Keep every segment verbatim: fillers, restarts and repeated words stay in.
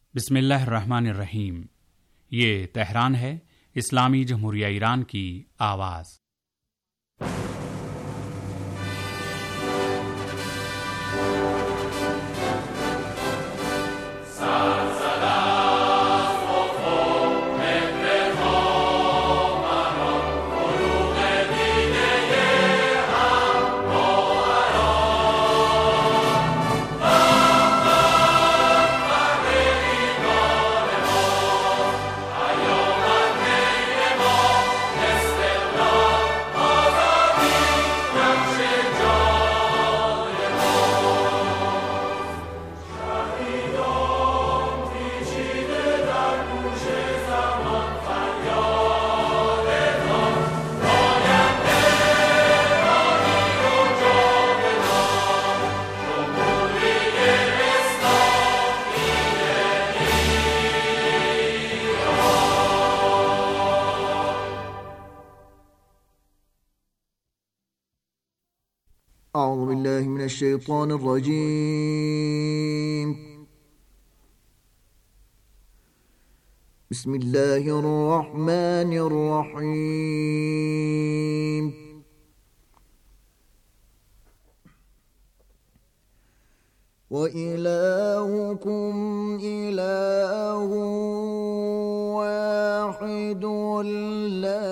बिस्मिल्लाहिर्रहमानिर्रहीम। ये तेहरान है, इस्लामी जमहूरिया ईरान की आवाज़। أعوذ بالله من الشيطان الرجيم. بسم الله الرحمن الرحيم. وإلهكم إله واحد لا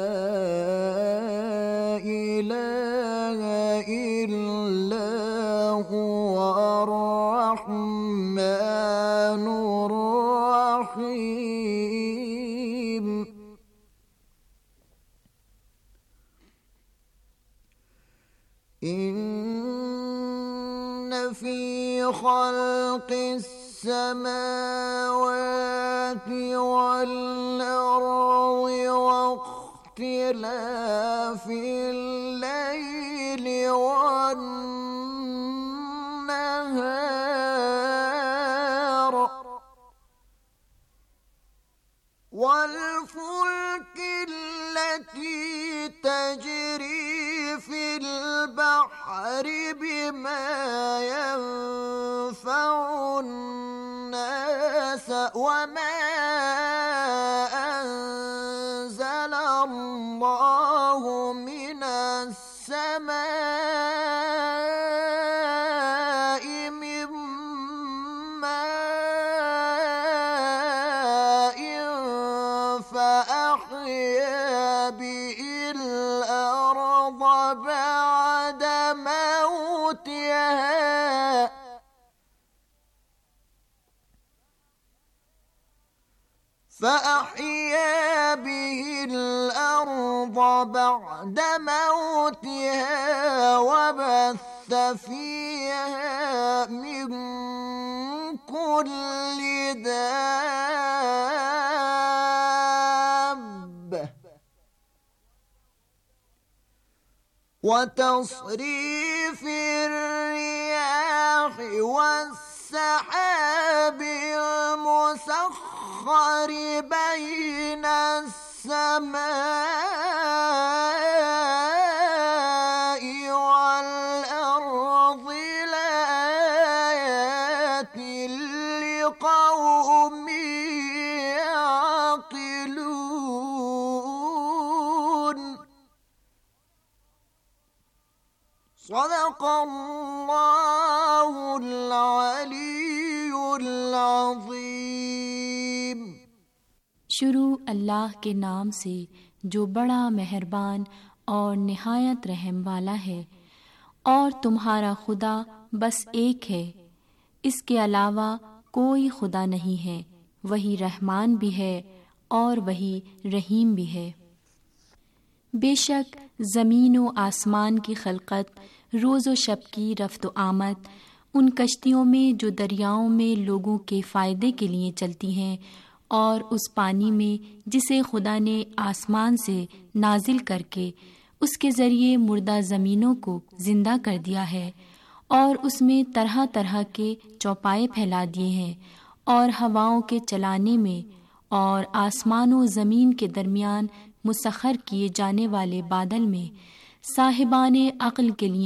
إله إلا هو الرحمن الرحيم. إن في خلق السماوات والأرض واختلاف الليل والنهار والفلك التي تجري في البحر بما ينفع الناس وما أنزل الله من السماء من ماء فأحيا به الأرض بعد موتها فأحيا به الأرض بعد موتها وبث فيها من كل دابة وتصريف الرياح والسحاب المسخر بين السماء والأرض لآيات لقوم يعقلون. صدق الله العلي العظيم. शुरू अल्लाह के नाम से जो बड़ा मेहरबान और निहायत रहम वाला है। और तुम्हारा खुदा बस एक है, इसके अलावा कोई खुदा नहीं है। वही रहमान भी है और वही रहीम भी है। बेशक ज़मीन व आसमान की खलकत, रोज़ व शब की रफ्त व आमद, उन कश्तियों में जो दरियाओं में लोगों के फ़ायदे के लिए चलती हैं, और उस पानी में जिसे खुदा ने आसमान से नाजिल करके उसके ज़रिए मुर्दा ज़मीनों को ज़िंदा कर दिया है, और उसमें तरह तरह के चौपाए फैला दिए हैं, और हवाओं के चलाने में और आसमान व ज़मीन के दरमियान मुसख्खर किए जाने वाले बादल में साहिबाने अक्ल के लिए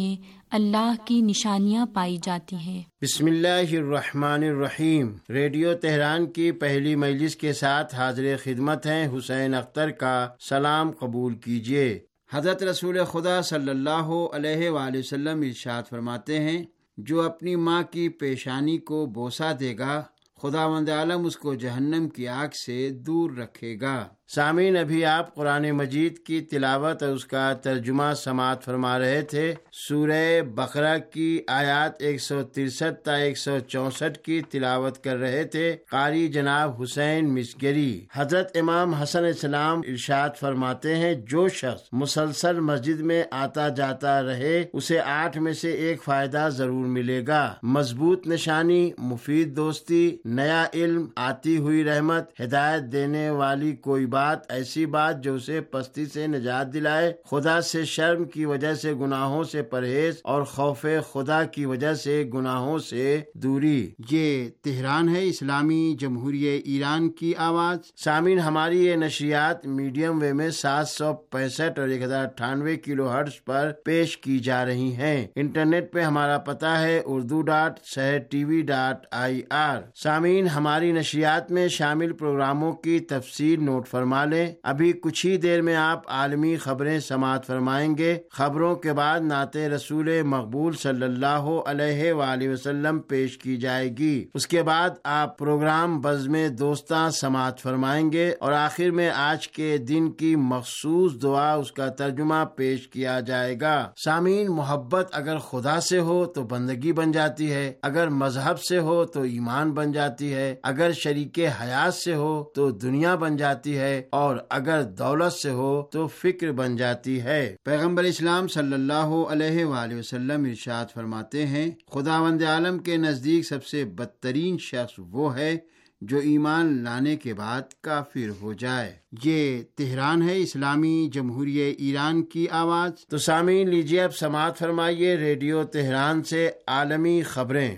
اللہ کی نشانیاں پائی جاتی ہیں۔ بسم اللہ الرحمن الرحیم۔ ریڈیو تہران کی پہلی مجلس کے ساتھ حاضر خدمت ہیں حسین اختر کا سلام قبول کیجیے۔ حضرت رسول خدا صلی اللہ علیہ وآلہ وسلم ارشاد فرماتے ہیں، جو اپنی ماں کی پیشانی کو بوسہ دے گا خداوند عالم اس کو جہنم کی آگ سے دور رکھے گا۔ سامعین، ابھی آپ قرآن مجید کی تلاوت اور اس کا ترجمہ سماعت فرما رہے تھے۔ سورہ بقرہ کی آیات ایک سو ترسٹھ تا ایک سو چونسٹھ کی تلاوت کر رہے تھے قاری جناب حسین مسگری۔ حضرت امام حسن السلام ارشاد فرماتے ہیں، جو شخص مسلسل مسجد میں آتا جاتا رہے اسے آٹھ میں سے ایک فائدہ ضرور ملے گا: مضبوط نشانی، مفید دوستی، نیا علم، آتی ہوئی رحمت، ہدایت دینے والی کوئی بات، ایسی بات جو اسے پستی سے نجات دلائے، خدا سے شرم کی وجہ سے گناہوں سے پرہیز اور خوف خدا کی وجہ سے گناہوں سے دوری۔ یہ تہران ہے، اسلامی جمہوریہ ایران کی آواز۔ سامعین، ہماری یہ نشریات میڈیم ویو میں سات سو پینسٹھ اور ایک ہزار اٹھانوے کلو ہرٹز پر پیش کی جا رہی ہیں۔ انٹرنیٹ پہ ہمارا پتہ ہے Urdu dot Sahar T V dot I R. سامعین، ہماری نشریات میں شامل پروگراموں کی تفصیل نوٹ فرما لیں۔ ابھی کچھ ہی دیر میں آپ عالمی خبریں سماعت فرمائیں گے۔ خبروں کے بعد نعت رسول مقبول صلی اللہ علیہ وآلہ وسلم پیش کی جائے گی۔ اس کے بعد آپ پروگرام بزم دوستاں سماعت فرمائیں گے اور آخر میں آج کے دن کی مخصوص دعا، اس کا ترجمہ پیش کیا جائے گا۔ سامعین، محبت اگر خدا سے ہو تو بندگی بن جاتی ہے، اگر مذہب سے ہو تو ایمان بن جاتی ہے، اگر شریک حیات سے ہو تو دنیا بن جاتی ہے، اور اگر دولت سے ہو تو فکر بن جاتی ہے۔ پیغمبر اسلام صلی اللہ علیہ وآلہ وسلم ارشاد فرماتے ہیں، خداوند عالم کے نزدیک سب سے بدترین شخص وہ ہے جو ایمان لانے کے بعد کافر ہو جائے۔ یہ تہران ہے، اسلامی جمہوریہ ایران کی آواز۔ تو سامعین، لیجیے اب سماعت فرمائیے ریڈیو تہران سے عالمی خبریں۔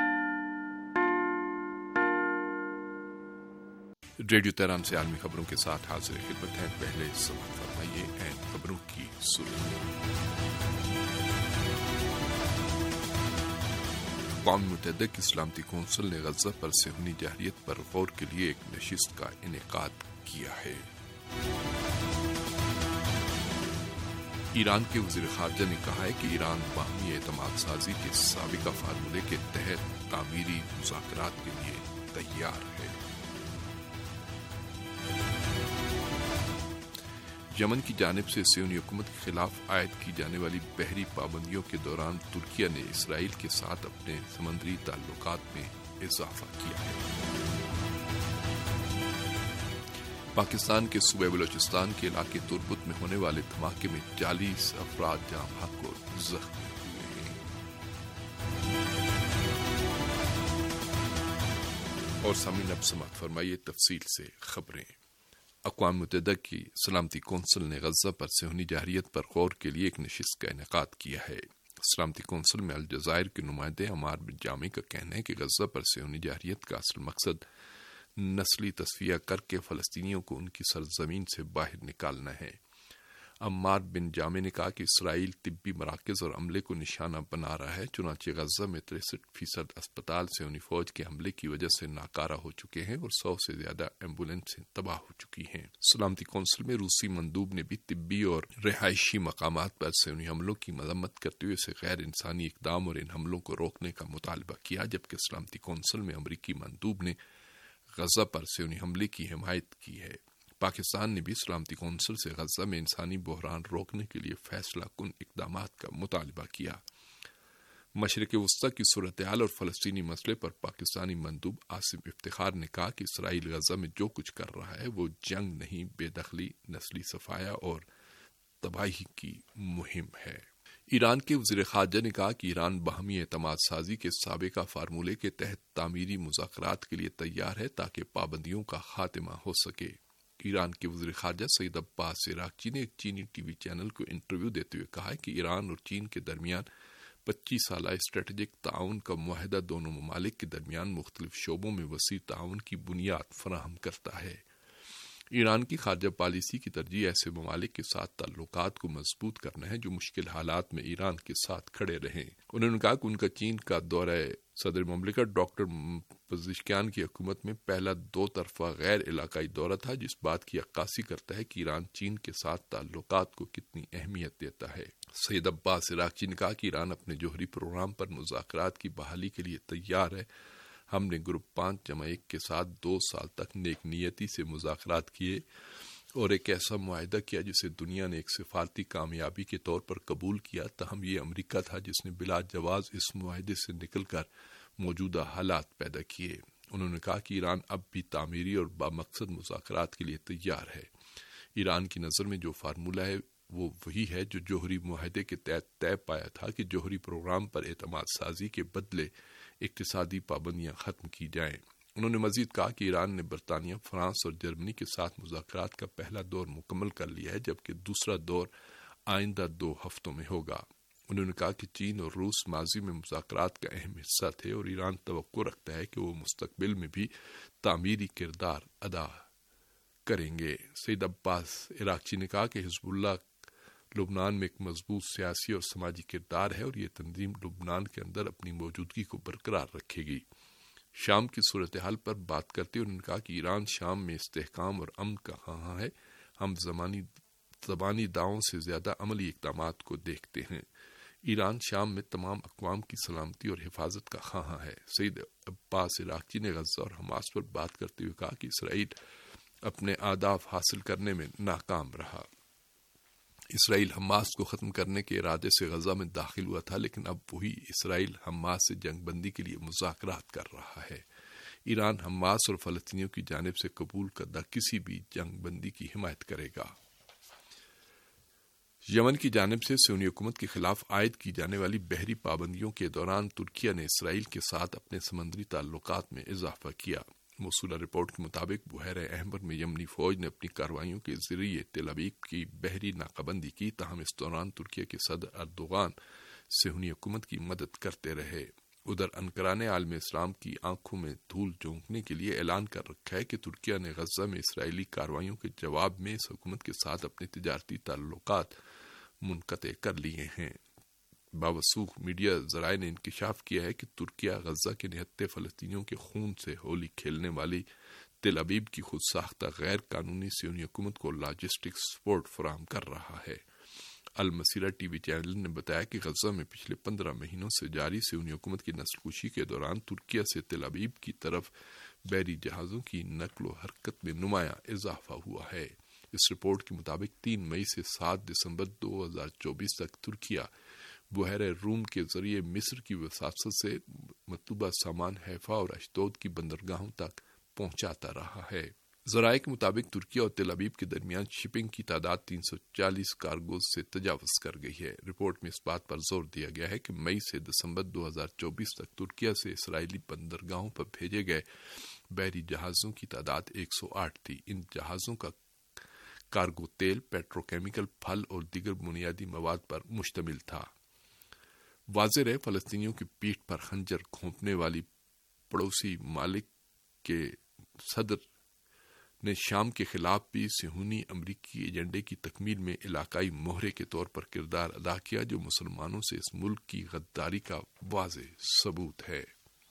ریڈیو تہران سے عالمی خبروں کے ساتھ حاضر خدمت ہیں۔ پہلے سماعت فرمائیے اہم خبروں کی سرخیاں۔ اقوام متحدہ کی سلامتی کونسل نے غزہ پر صہیونی جارحیت پر غور کے لیے ایک نشست کا انعقاد کیا ہے۔ ایران کے وزیر خارجہ نے کہا ہے کہ ایران باہمی اعتماد سازی کے سابقہ فارمولے کے تحت تعمیری مذاکرات کے لیے تیار ہے۔ یمن کی جانب سے صہیونی حکومت کے خلاف عائد کی جانے والی بحری پابندیوں کے دوران ترکیہ نے اسرائیل کے ساتھ اپنے سمندری تعلقات میں اضافہ کیا ہے۔ پاکستان کے صوبہ بلوچستان کے علاقے تربت میں ہونے والے دھماکے میں چالیس افراد جاں بحق اور زخمی ہوئے ہیں۔ اور سامعین، اب سماعت فرمائیے تفصیل سے خبریں۔ اقوام متحدہ کی سلامتی کونسل نے غزہ پر صہیونی جارحیت پر غور کے لیے ایک نشست کا انعقاد کیا ہے۔ سلامتی کونسل میں الجزائر کے نمائندے عمار بن جامع کا کہنا ہے کہ غزہ پر صہیونی جارحیت کا اصل مقصد نسلی تصفیہ کر کے فلسطینیوں کو ان کی سرزمین سے باہر نکالنا ہے۔ عمار بن جامع نے کہا کہ اسرائیل طبی مراکز اور عملے کو نشانہ بنا رہا ہے، چنانچہ غزہ میں تریسٹھ فیصد اسپتال صہیونی فوج کے حملے کی وجہ سے ناکارہ ہو چکے ہیں اور سو سے زیادہ ایمبولینسیں تباہ ہو چکی ہیں۔ سلامتی کونسل میں روسی مندوب نے بھی طبی اور رہائشی مقامات پر صہیونی حملوں کی مذمت کرتے ہوئے اسے غیر انسانی اقدام اور ان حملوں کو روکنے کا مطالبہ کیا، جبکہ سلامتی کونسل میں امریکی مندوب نے غزہ پر صہیونی حملے کی حمایت کی ہے۔ پاکستان نے بھی سلامتی کونسل سے غزہ میں انسانی بحران روکنے کے لیے فیصلہ کن اقدامات کا مطالبہ کیا۔ مشرق وسطی کی صورتحال اور فلسطینی مسئلے پر پاکستانی مندوب آصف افتخار نے کہا کہ اسرائیل غزہ میں جو کچھ کر رہا ہے وہ جنگ نہیں، بے دخلی، نسلی صفایا اور تباہی کی مہم ہے۔ ایران کے وزیر خارجہ نے کہا کہ ایران باہمی اعتماد سازی کے سابقہ فارمولے کے تحت تعمیری مذاکرات کے لیے تیار ہے تاکہ پابندیوں کا خاتمہ ہو سکے۔ ایران کے وزیر خارجہ سعید عباس عراقچی نے ایک چینی ٹی وی چینل کو انٹرویو دیتے ہوئے کہا کہ ایران اور چین کے درمیان پچیس سالہ اسٹریٹجک تعاون کا معاہدہ دونوں ممالک کے درمیان مختلف شعبوں میں وسیع تعاون کی بنیاد فراہم کرتا ہے۔ ایران کی خارجہ پالیسی کی ترجیح ایسے ممالک کے ساتھ تعلقات کو مضبوط کرنا ہے جو مشکل حالات میں ایران کے ساتھ کھڑے رہیں۔ انہوں نے کہا کہ ان کا چین کا دورہ صدر مملکت ڈاکٹر پزشکیان کی حکومت میں پہلا دو طرفہ غیر علاقائی دورہ تھا، جس بات کی عکاسی کرتا ہے کہ ایران چین کے ساتھ تعلقات کو کتنی اہمیت دیتا ہے۔ سید عباس عراقچی نے کہا کہ ایران اپنے جوہری پروگرام پر مذاکرات کی بحالی کے لیے تیار ہے۔ ہم نے گروپ پانچ جمع ایک کے ساتھ دو سال تک نیک نیتی سے مذاکرات کیے اور ایک ایسا معاہدہ کیا جسے دنیا نے ایک سفارتی کامیابی کے طور پر قبول کیا، تاہم یہ امریکہ تھا جس نے بلا جواز اس معاہدے سے نکل کر موجودہ حالات پیدا کیے۔ انہوں نے کہا کہ ایران اب بھی تعمیری اور بامقصد مذاکرات کے لیے تیار ہے۔ ایران کی نظر میں جو فارمولہ ہے وہ وہی ہے جو جوہری معاہدے کے تحت طے پایا تھا کہ جوہری پروگرام پر اعتماد سازی کے بدلے اقتصادی پابندیاں ختم کی جائیں۔ انہوں نے مزید کہا کہ ایران نے برطانیہ، فرانس اور جرمنی کے ساتھ مذاکرات کا پہلا دور مکمل کر لیا ہے، جبکہ دوسرا دور آئندہ دو ہفتوں میں ہوگا۔ انہوں نے کہا کہ چین اور روس ماضی میں مذاکرات کا اہم حصہ تھے اور ایران توقع رکھتا ہے کہ وہ مستقبل میں بھی تعمیری کردار ادا کریں گے۔ سید عباس عراقچی نے کہا کہ حزب اللہ لبنان میں ایک مضبوط سیاسی اور سماجی کردار ہے اور یہ تنظیم لبنان کے اندر اپنی موجودگی کو برقرار رکھے گی۔ شام کی صورتحال پر بات کرتے ہوئے انہوں نے کہا کہ ایران شام میں استحکام اور امن کا خواہاں ہے۔ ہم زمانی زبانی دعووں سے زیادہ عملی اقدامات کو دیکھتے ہیں۔ ایران شام میں تمام اقوام کی سلامتی اور حفاظت کا خواہاں ہے۔ سید عباس عراقچی نے غزہ اور حماس پر بات کرتے ہوئے کہا کہ اسرائیل اپنے اہداف حاصل کرنے میں ناکام رہا۔ اسرائیل حماس کو ختم کرنے کے ارادے سے غزہ میں داخل ہوا تھا، لیکن اب وہی اسرائیل حماس سے جنگ بندی کے لیے مذاکرات کر رہا ہے۔ ایران حماس اور فلسطینیوں کی جانب سے قبول کردہ کسی بھی جنگ بندی کی حمایت کرے گا۔ یمن کی جانب سے سیونی حکومت کے خلاف عائد کی جانے والی بحری پابندیوں کے دوران ترکیہ نے اسرائیل کے ساتھ اپنے سمندری تعلقات میں اضافہ کیا۔ موصولہ رپورٹ کے مطابق بحیرہ احمر میں یمنی فوج نے اپنی کارروائیوں کے ذریعے تل ابیب کی بحری ناکہ بندی کی، تاہم اس دوران ترکیہ کے صدر اردوغان صہیونی حکومت کی مدد کرتے رہے۔ ادھر انقرہ نے عالم اسلام کی آنکھوں میں دھول جھونکنے کے لیے اعلان کر رکھا ہے کہ ترکیہ نے غزہ میں اسرائیلی کارروائیوں کے جواب میں اس حکومت کے ساتھ اپنے تجارتی تعلقات منقطع کر لیے ہیں۔ باوثوق میڈیا ذرائع نے انکشاف کیا ہے کہ ترکیہ غزہ کے نہتے فلسطینیوں کے خون سے ہولی کھیلنے والی تل ابیب کی خود ساختہ غیر قانونی صہیونی حکومت کو لاجسٹک سپورٹ فراہم کر رہا ہے۔ المسیرہ ٹی وی چینل نے بتایا کہ غزہ میں پچھلے پندرہ مہینوں سے جاری صہیونی حکومت کی نسل کشی کے دوران ترکیہ سے تل ابیب کی طرف بحری جہازوں کی نقل و حرکت میں نمایاں اضافہ ہوا ہے۔ اس رپورٹ کے مطابق تین مئی سے سات دسمبر دو ہزار چوبیس تک ترکیہ بحیرہ روم کے ذریعے مصر کی وساطت سے مطلوبہ سامان حیفا اور اشدود کی بندرگاہوں تک پہنچاتا رہا ہے۔ ذرائع کے مطابق ترکیہ اور تل ابیب کے درمیان شپنگ کی تعداد تین سو چالیس کارگوز سے تجاوز کر گئی ہے۔ رپورٹ میں اس بات پر زور دیا گیا ہے کہ مئی سے دسمبر دو ہزار چوبیس تک ترکیہ سے اسرائیلی بندرگاہوں پر بھیجے گئے بحری جہازوں کی تعداد ایک سو آٹھ تھی۔ ان جہازوں کا کارگو تیل، پیٹروکیمیکل، پھل اور دیگر بنیادی مواد پر مشتمل تھا۔ واضح رہے فلسطینیوں کی پیٹھ پر خنجر گھونپنے والی پڑوسی مالک کے صدر نے شام کے خلاف بھی صہیونی امریکی ایجنڈے کی تکمیل میں علاقائی مہرے کے طور پر کردار ادا کیا، جو مسلمانوں سے اس ملک کی غداری کا واضح ثبوت ہے۔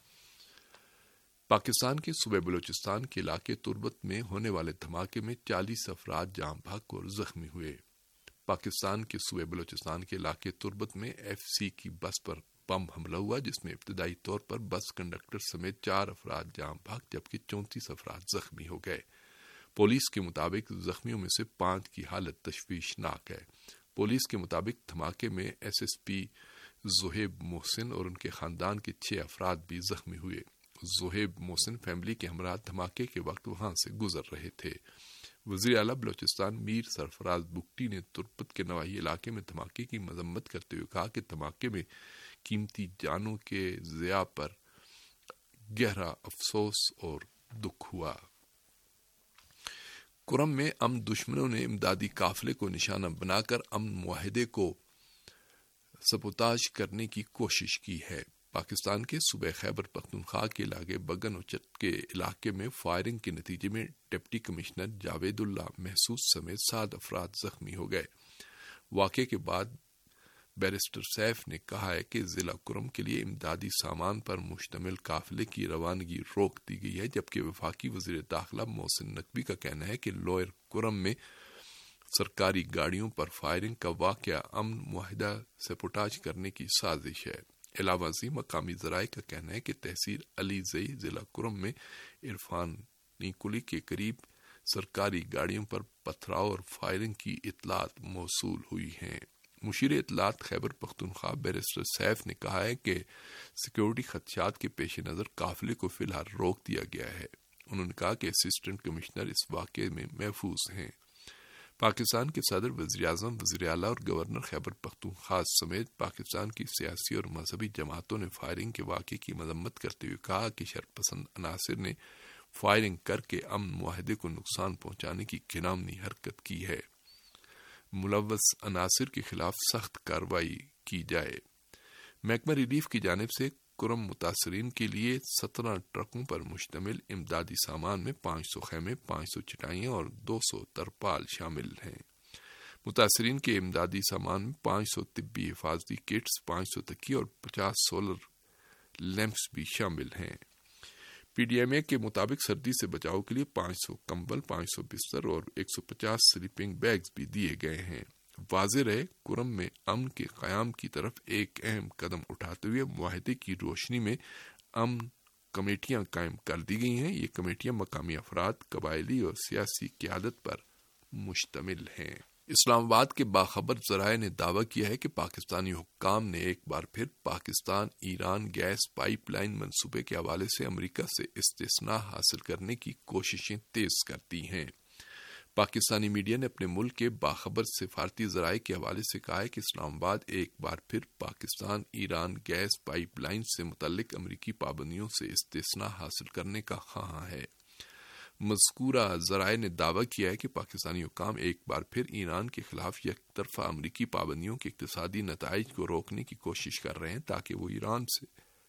پاکستان کے صوبے بلوچستان کے علاقے تربت میں ہونے والے دھماکے میں چالیس افراد جاں بحق اور زخمی ہوئے۔ پاکستان کے صوبے بلوچستان کے علاقے تربت میں ایف سی کی بس پر بم حملہ ہوا، جس میں ابتدائی طور پر بس کنڈکٹر سمیت چار افراد جاں بحق جبکہ چونتیس افراد زخمی ہو گئے۔ پولیس کے مطابق زخمیوں میں سے پانچ کی حالت تشویشناک ہے۔ پولیس کے مطابق دھماکے میں S S P Zohaib Mohsin اور ان کے خاندان کے چھ افراد بھی زخمی ہوئے۔ زہیب محسن فیملی کے ہمراہ دھماکے کے وقت وہاں سے گزر رہے تھے۔ وزیر اعلیٰ بلوچستان میر سرفراز بگٹی نے تربت کے نواحی علاقے میں دھماکے کی مذمت کرتے ہوئے کہا کہ دھماکے میں قیمتی جانوں کے ضیاع پر گہرا افسوس اور دکھ ہوا۔ کرم میں امن دشمنوں نے امدادی قافلے کو نشانہ بنا کر امن معاہدے کو سبوتاژ کرنے کی کوشش کی ہے۔ پاکستان کے صوبہ خیبر پختونخوا کے علاقے بگن و چٹ کے علاقے میں فائرنگ کے نتیجے میں ڈپٹی کمشنر جاوید اللہ محسوس سمیت سات افراد زخمی ہو گئے۔ واقعے کے بعد بیرسٹر سیف نے کہا ہے کہ ضلع کرم کے لیے امدادی سامان پر مشتمل قافلے کی روانگی روک دی گئی ہے، جبکہ وفاقی وزیر داخلہ محسن نقوی کا کہنا ہے کہ لوئر کرم میں سرکاری گاڑیوں پر فائرنگ کا واقعہ امن معاہدہ سپوٹاج کرنے کی سازش ہے۔ علاوہ ازیں مقامی ذرائع کا کہنا ہے کہ تحصیل علی زئی ضلع کرم میں عرفانی کلی کے قریب سرکاری گاڑیوں پر پتھراؤ اور فائرنگ کی اطلاعات موصول ہوئی ہیں۔ مشیر اطلاعات خیبر پختونخوا بیرسٹر سیف نے کہا ہے کہ سیکیورٹی خدشات کے پیش نظر قافلے کو فی الحال روک دیا گیا ہے۔ انہوں نے کہا کہ اسسٹنٹ کمشنر اس واقعے میں محفوظ ہیں۔ پاکستان کے صدر، وزیر اعظم، وزیر اعلیٰ اور گورنر خیبر پختونخوا سمیت پاکستان کی سیاسی اور مذہبی جماعتوں نے فائرنگ کے واقعے کی مذمت کرتے ہوئے کہا کہ شرپسند عناصر نے فائرنگ کر کے امن معاہدے کو نقصان پہنچانے کی گھناؤنی حرکت کی ہے۔ ملوث عناصر کے خلاف سخت کارروائی کی جائے۔ محکمہ ریلیف کی جانب سے کرم متاثرین کے لیے سترہ ٹرکوں پر مشتمل امدادی سامان میں پانچ سو خیمے، پانچ سو چٹائیاں اور دو سو ترپال شامل ہیں۔ متاثرین کے امدادی سامان میں پانچ سو طبی حفاظتی کٹس، پانچ سو تکیے اور پچاس سولر لیمپس بھی شامل ہیں۔ پی ڈی ایم اے کے مطابق سردی سے بچاؤ کے لیے پانچ سو کمبل، پانچ سو بستر اور ایک سو پچاس سلیپنگ بیگز بھی دیے گئے ہیں۔ واضح رہے، کرم میں امن کے قیام کی طرف ایک اہم قدم اٹھاتے ہوئے معاہدے کی روشنی میں امن کمیٹیاں قائم کر دی گئی ہیں۔ یہ کمیٹیاں مقامی افراد، قبائلی اور سیاسی قیادت پر مشتمل ہیں۔ اسلام آباد کے باخبر ذرائع نے دعویٰ کیا ہے کہ پاکستانی حکام نے ایک بار پھر Pakistan Iran gas pipeline منصوبے کے حوالے سے امریکہ سے استثناء حاصل کرنے کی کوششیں تیز کر دی ہیں۔ پاکستانی میڈیا نے اپنے ملک کے باخبر سفارتی ذرائع کے حوالے سے کہا ہے کہ اسلام آباد ایک بار پھر Pakistan Iran gas pipeline سے متعلق امریکی پابندیوں سے استثناء حاصل کرنے کا خواہاں ہے۔ مذکورہ ذرائع نے دعویٰ کیا ہے کہ پاکستانی حکام ایک بار پھر ایران کے خلاف یک طرفہ امریکی پابندیوں کے اقتصادی نتائج کو روکنے کی کوشش کر رہے ہیں تاکہ وہ ایران سے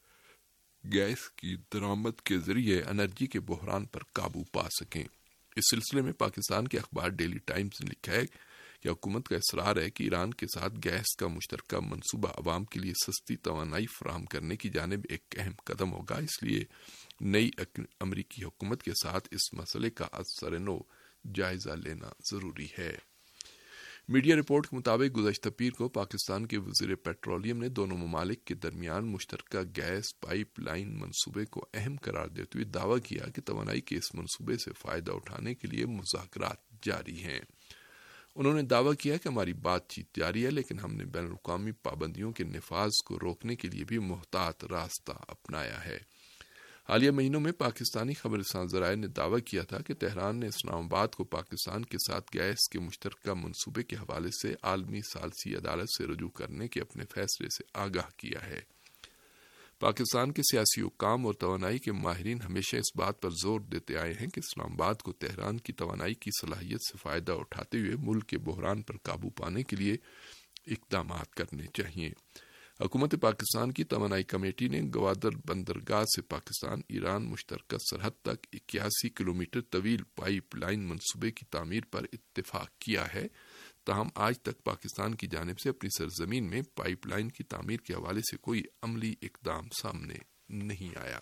گیس کی درآمد کے ذریعے انرجی کے بحران پر قابو پا سکیں۔ اس سلسلے میں پاکستان کے اخبار ڈیلی ٹائمز نے لکھا ہے کہ حکومت کا اصرار ہے کہ ایران کے ساتھ گیس کا مشترکہ منصوبہ عوام کے لیے سستی توانائی فراہم کرنے کی جانب ایک اہم قدم ہوگا، اس لیے نئی امریکی حکومت کے ساتھ اس مسئلے کا اثر نو جائزہ لینا ضروری ہے۔ میڈیا رپورٹ کے مطابق گزشتہ پیر کو پاکستان کے وزیر پیٹرولیم نے دونوں ممالک کے درمیان مشترکہ گیس پائپ لائن منصوبے کو اہم قرار دیتے ہوئے دعویٰ کیا کہ توانائی کے اس منصوبے سے فائدہ اٹھانے کے لیے مذاکرات جاری ہیں۔ انہوں نے دعویٰ کیا کہ ہماری بات چیت جاری ہے، لیکن ہم نے بین الاقوامی پابندیوں کے نفاذ کو روکنے کے لیے بھی محتاط راستہ اپنایا ہے۔ حالیہ مہینوں میں پاکستانی خبر رساں ذرائع نے دعویٰ کیا تھا کہ تہران نے اسلام آباد کو پاکستان کے ساتھ گیس کے مشترکہ منصوبے کے حوالے سے عالمی ثالثی عدالت سے رجوع کرنے کے اپنے فیصلے سے آگاہ کیا ہے۔ پاکستان کے سیاسی حکام اور توانائی کے ماہرین ہمیشہ اس بات پر زور دیتے آئے ہیں کہ اسلام آباد کو تہران کی توانائی کی صلاحیت سے فائدہ اٹھاتے ہوئے ملک کے بحران پر قابو پانے کے لیے اقدامات کرنے چاہیے۔ حکومت پاکستان کی توانائی کمیٹی نے گوادر بندرگاہ سے پاکستان ایران مشترکہ سرحد تک اکیاسی کلومیٹر طویل پائپ لائن منصوبے کی تعمیر پر اتفاق کیا ہے، تاہم آج تک پاکستان کی جانب سے اپنی سرزمین میں پائپ لائن کی تعمیر کے حوالے سے کوئی عملی اقدام سامنے نہیں آیا۔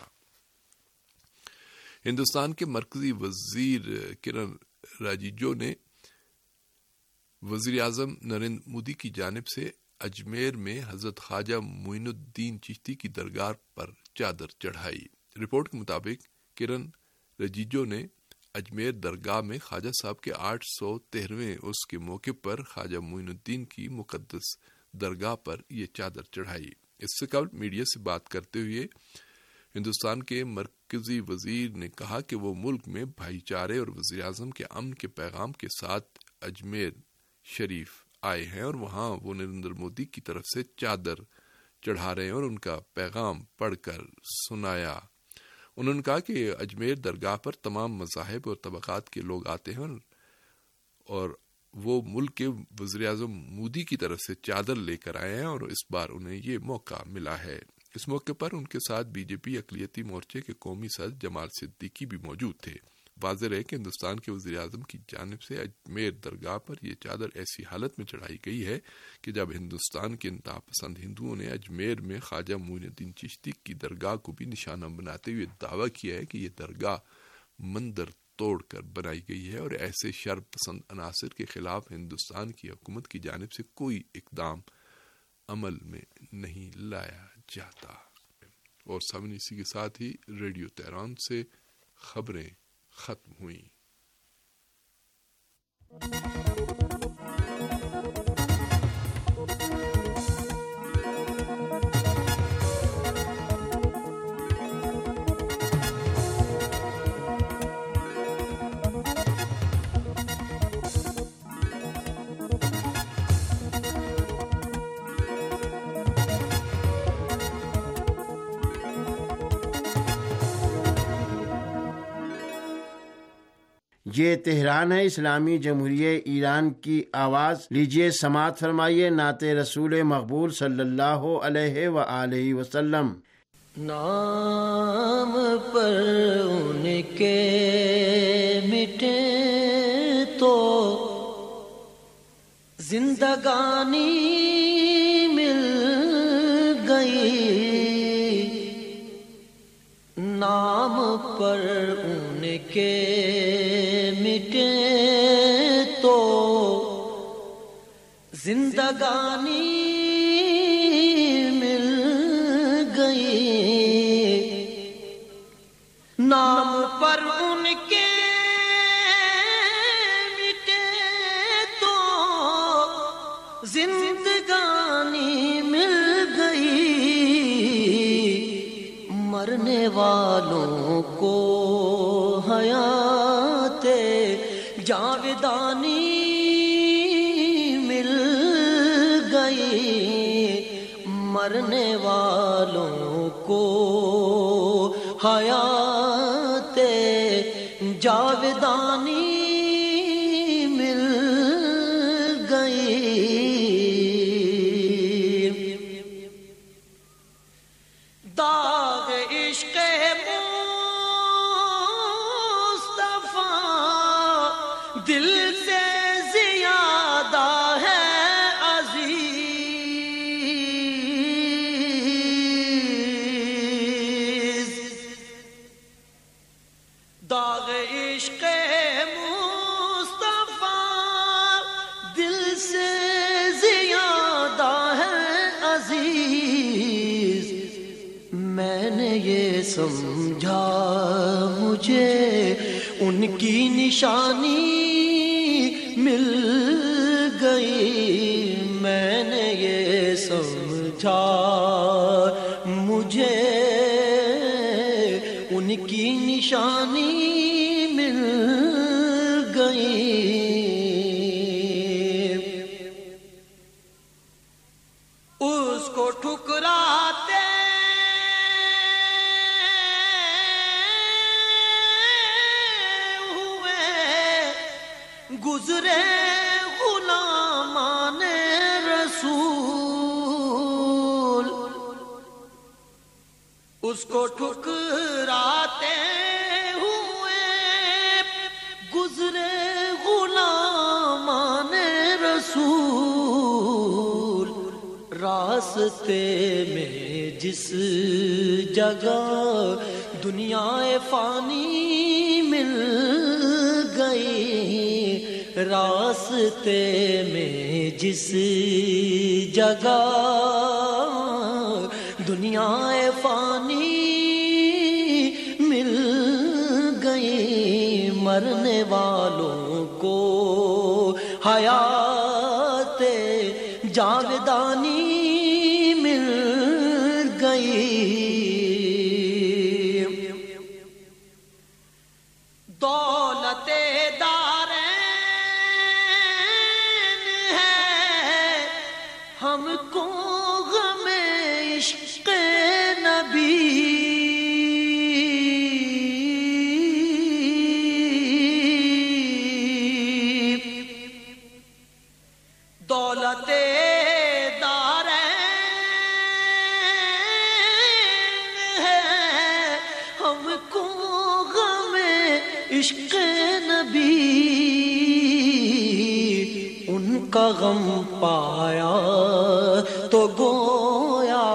ہندوستان کے مرکزی وزیر کرن رجیجو نے وزیر اعظم نریندر مودی کی جانب سے اجمیر میں حضرت خواجہ معین الدین چشتی کی درگاہ پر چادر چڑھائی۔ رپورٹ کے مطابق کرن رجیجو نے اجمیر درگاہ میں خواجہ صاحب کے آٹھ سو تیرہویں عرس کے موقع پر خواجہ معین الدین کی مقدس درگاہ پر یہ چادر چڑھائی۔ اس سے قبل میڈیا سے بات کرتے ہوئے ہندوستان کے مرکزی وزیر نے کہا کہ وہ ملک میں بھائی چارے اور وزیر اعظم کے امن کے پیغام کے ساتھ اجمیر شریف آئے ہیں اور وہاں وہ نریندر مودی کی طرف سے چادر چڑھا رہے ہیں اور ان کا پیغام پڑھ کر سنایا۔ انہوں نے کہا کہ اجمیر درگاہ پر تمام مذاہب اور طبقات کے لوگ آتے ہیں اور وہ ملک کے وزیر اعظم مودی کی طرف سے چادر لے کر آئے ہیں اور اس بار انہیں یہ موقع ملا ہے۔ اس موقع پر ان کے ساتھ بی جے پی اقلیتی مورچے کے قومی صدر جمال صدیقی بھی موجود تھے۔ واضح رہے کہ ہندوستان کے وزیر اعظم کی جانب سے اجمیر درگاہ پر یہ چادر ایسی حالت میں چڑھائی گئی ہے کہ جب ہندوستان کے انتہا پسند ہندوؤں نے اجمیر میں خواجہ معین الدین چشتی کی درگاہ کو بھی نشانہ بناتے ہوئے دعویٰ کیا ہے کہ یہ درگاہ مندر توڑ کر بنائی گئی ہے اور ایسے شر پسند عناصر کے خلاف ہندوستان کی حکومت کی جانب سے کوئی اقدام عمل میں نہیں لایا جاتا۔ اور سامنے اسی کے ساتھ ہی ریڈیو تہران سے خبریں ختم ہوئیں۔ یہ تہران ہے، اسلامی جمہوریہ ایران کی آواز۔ لیجئے سماعت فرمائیے نعت رسول مقبول صلی اللہ علیہ وآلہ وسلم۔ نام پر ان کے مٹے تو زندگانی مل گئی، نام پر ان کے مٹے تو زندگانی مل گئی، نام پر ان کے مٹے تو زندگانی مل گئی، مرنے والوں کو حیات جاودانی مل گئی، مرنے والوں کو حیات جاودانی مل گئی۔ داغ عشق دل سے زیادہ ہے عزیز، داغ عشق مصطفیٰ دل سے زیادہ ہے عزیز، میں نے یہ سمجھا مجھے ان کی نشانی مل گئی، میں نے یہ سمجھا مجھے ان کی نشانی مل گئی۔ اس کو ٹھکراتے گزرے غلامان رسول، اس کو ٹھکراتے ہوئے گزرے غلامان رسول، راستے میں جس جگہ دنیا فانی مل گئی، راستے میں جس جگہ دنیا فانی مل گئی، مرنے والوں کو حیات جاودانی مل گئی۔ دولت دارین ہے ہم کو غم عشق نبی، دولت عشق نبی ان کا غم پایا تو گویا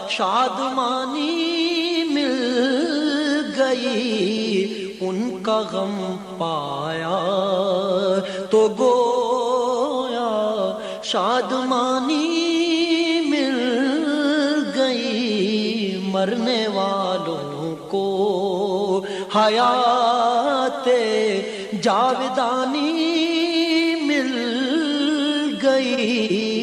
شادمانی مل گئی، ان کا غم پایا تو گویا شادمانی مل گئی، مرنے والوں کو حیات جاودانی مل گئی۔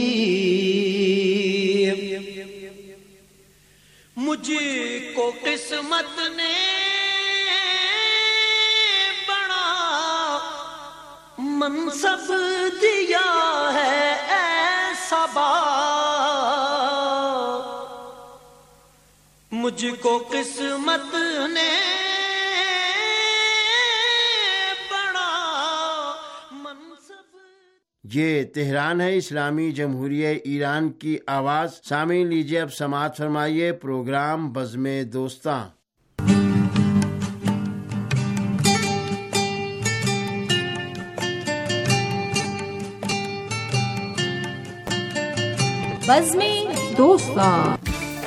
مجھ کو قسمت نے بڑا منصب دیا ہے ایسا با، مجھ کو قسمت نے بڑا منصب۔ یہ تہران ہے، اسلامی جمہوریہ ایران کی آواز۔ سامعین لیجیے اب سماعت فرمائیے پروگرام بزم دوستاں۔ بزم دوستاں۔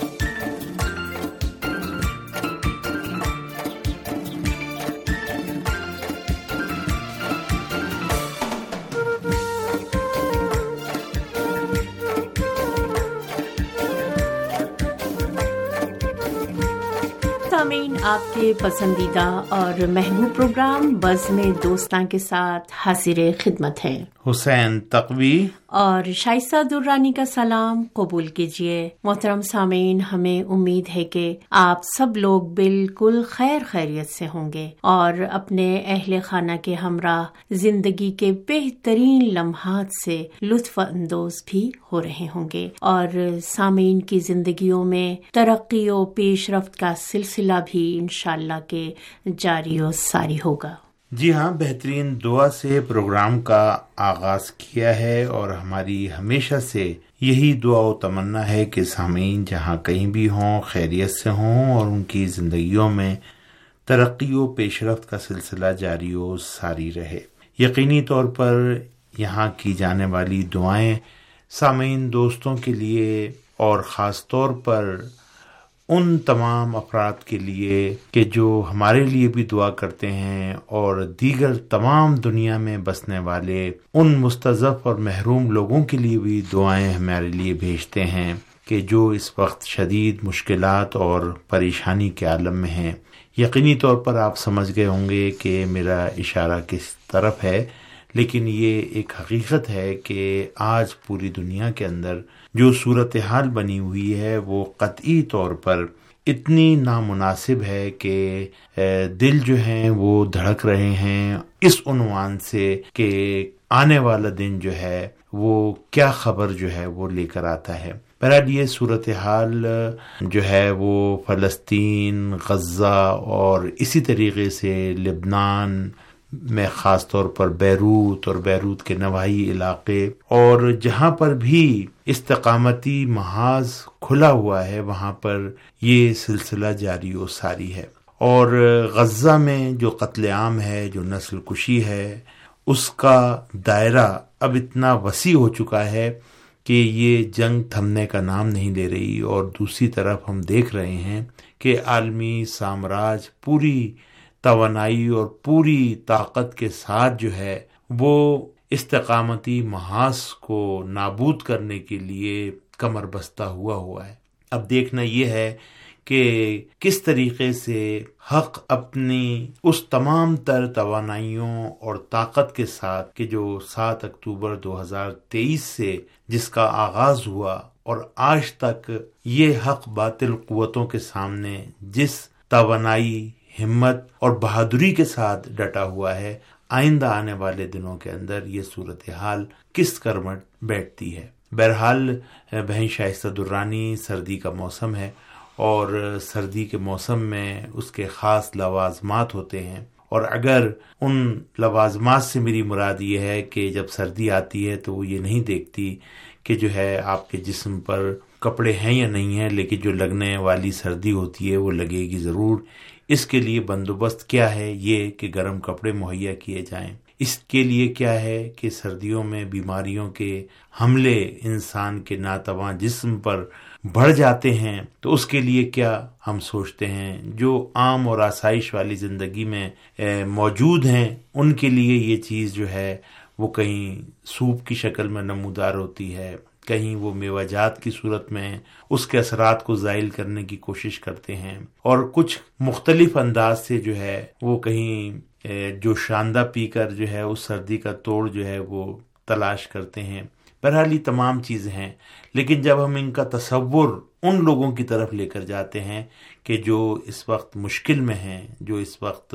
سامعین، آپ کے پسندیدہ اور محبوب پروگرام بزم دوستاں کے ساتھ حاضر خدمت ہے حسین تقوی اور شائستہ درانی کا سلام قبول کیجیے۔ محترم سامعین، ہمیں امید ہے کہ آپ سب لوگ بالکل خیر خیریت سے ہوں گے اور اپنے اہل خانہ کے ہمراہ زندگی کے بہترین لمحات سے لطف اندوز بھی ہو رہے ہوں گے، اور سامعین کی زندگیوں میں ترقی و پیش رفت کا سلسلہ بھی انشاءاللہ کہ جاری و ساری ہوگا۔ جی ہاں، بہترین دعا سے پروگرام کا آغاز کیا ہے، اور ہماری ہمیشہ سے یہی دعا و تمنا ہے کہ سامعین جہاں کہیں بھی ہوں خیریت سے ہوں اور ان کی زندگیوں میں ترقی و پیش رفت کا سلسلہ جاری و ساری رہے۔ یقینی طور پر یہاں کی جانے والی دعائیں سامعین دوستوں کے لیے اور خاص طور پر ان تمام افراد کے لیے کہ جو ہمارے لیے بھی دعا کرتے ہیں، اور دیگر تمام دنیا میں بسنے والے ان مستضعف اور محروم لوگوں کے لیے بھی دعائیں ہمارے لیے بھیجتے ہیں کہ جو اس وقت شدید مشکلات اور پریشانی کے عالم میں ہیں۔ یقینی طور پر آپ سمجھ گئے ہوں گے کہ میرا اشارہ کس طرف ہے، لیکن یہ ایک حقیقت ہے کہ آج پوری دنیا کے اندر جو صورتحال بنی ہوئی ہے وہ قطعی طور پر اتنی نامناسب ہے کہ دل جو ہیں وہ دھڑک رہے ہیں اس عنوان سے کہ آنے والا دن جو ہے وہ کیا خبر جو ہے وہ لے کر آتا ہے۔ بہرحال یہ صورتحال جو ہے وہ فلسطین، غزہ اور اسی طریقے سے لبنان میں خاص طور پر بیروت اور بیروت کے نواحی علاقے، اور جہاں پر بھی استقامتی محاذ کھلا ہوا ہے وہاں پر یہ سلسلہ جاری و ساری ہے۔ اور غزہ میں جو قتل عام ہے، جو نسل کشی ہے، اس کا دائرہ اب اتنا وسیع ہو چکا ہے کہ یہ جنگ تھمنے کا نام نہیں لے رہی، اور دوسری طرف ہم دیکھ رہے ہیں کہ عالمی سامراج پوری توانائی اور پوری طاقت کے ساتھ جو ہے وہ استقامتی محاذ کو نابود کرنے کے لیے کمر بستہ ہوا ہوا ہے۔ اب دیکھنا یہ ہے کہ کس طریقے سے حق اپنی اس تمام تر توانائیوں اور طاقت کے ساتھ کہ جو سات اکتوبر دو ہزار تیئیس سے جس کا آغاز ہوا اور آج تک یہ حق باطل قوتوں کے سامنے جس توانائی، ہمت اور بہادری کے ساتھ ڈٹا ہوا ہے، آئندہ آنے والے دنوں کے اندر یہ صورتحال کس کرمٹ بیٹھتی ہے۔ بہرحال بہن شائستہ درانی، سردی کا موسم ہے، اور سردی کے موسم میں اس کے خاص لوازمات ہوتے ہیں، اور اگر ان لوازمات سے میری مراد یہ ہے کہ جب سردی آتی ہے تو وہ یہ نہیں دیکھتی کہ جو ہے آپ کے جسم پر کپڑے ہیں یا نہیں ہیں، لیکن جو لگنے والی سردی ہوتی ہے وہ لگے گی ضرور۔ اس کے لیے بندوبست کیا ہے؟ یہ کہ گرم کپڑے مہیا کیے جائیں۔ اس کے لیے کیا ہے کہ سردیوں میں بیماریوں کے حملے انسان کے ناتواں جسم پر بڑھ جاتے ہیں، تو اس کے لیے کیا ہم سوچتے ہیں؟ جو عام اور آسائش والی زندگی میں موجود ہیں ان کے لیے یہ چیز جو ہے وہ کہیں سوپ کی شکل میں نمودار ہوتی ہے، کہیں وہ میوہ جات کی صورت میں اس کے اثرات کو زائل کرنے کی کوشش کرتے ہیں، اور کچھ مختلف انداز سے جو ہے وہ کہیں جو شاندہ پی کر جو ہے اس سردی کا توڑ جو ہے وہ تلاش کرتے ہیں۔ بہرحال یہ تمام چیزیں ہیں، لیکن جب ہم ان کا تصور ان لوگوں کی طرف لے کر جاتے ہیں کہ جو اس وقت مشکل میں ہیں، جو اس وقت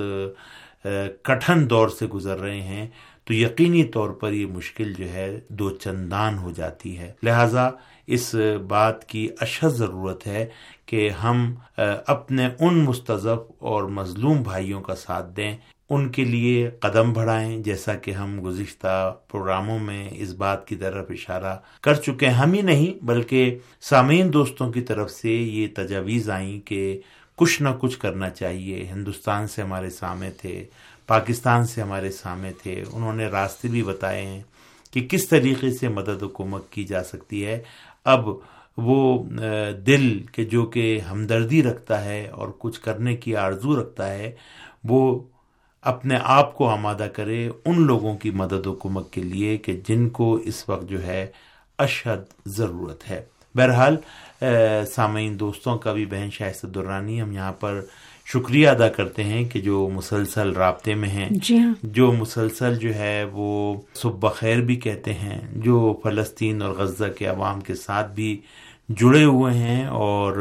کٹھن دور سے گزر رہے ہیں، تو یقینی طور پر یہ مشکل جو ہے دو چندان ہو جاتی ہے۔ لہٰذا اس بات کی اشد ضرورت ہے کہ ہم اپنے ان مستضعف اور مظلوم بھائیوں کا ساتھ دیں، ان کے لیے قدم بڑھائیں، جیسا کہ ہم گزشتہ پروگراموں میں اس بات کی طرف اشارہ کر چکے ہیں۔ ہم ہی نہیں بلکہ سامعین دوستوں کی طرف سے یہ تجاویز آئیں کہ کچھ نہ کچھ کرنا چاہیے۔ ہندوستان سے ہمارے سامنے تھے، پاکستان سے ہمارے سامنے تھے، انہوں نے راستے بھی بتائے ہیں کہ کس طریقے سے مدد و کمک کی جا سکتی ہے۔ اب وہ دل کہ جو کہ ہمدردی رکھتا ہے اور کچھ کرنے کی آرزو رکھتا ہے، وہ اپنے آپ کو آمادہ کرے ان لوگوں کی مدد و کمک کے لیے کہ جن کو اس وقت جو ہے اشد ضرورت ہے۔ بہرحال سامعین دوستوں کا بھی بہن شائستہ درانی ہم یہاں پر شکریہ ادا کرتے ہیں کہ جو مسلسل رابطے میں ہیں، جی ہاں، جو مسلسل جو ہے وہ صبح بخیر بھی کہتے ہیں، جو فلسطین اور غزہ کے عوام کے ساتھ بھی جڑے ہوئے ہیں، اور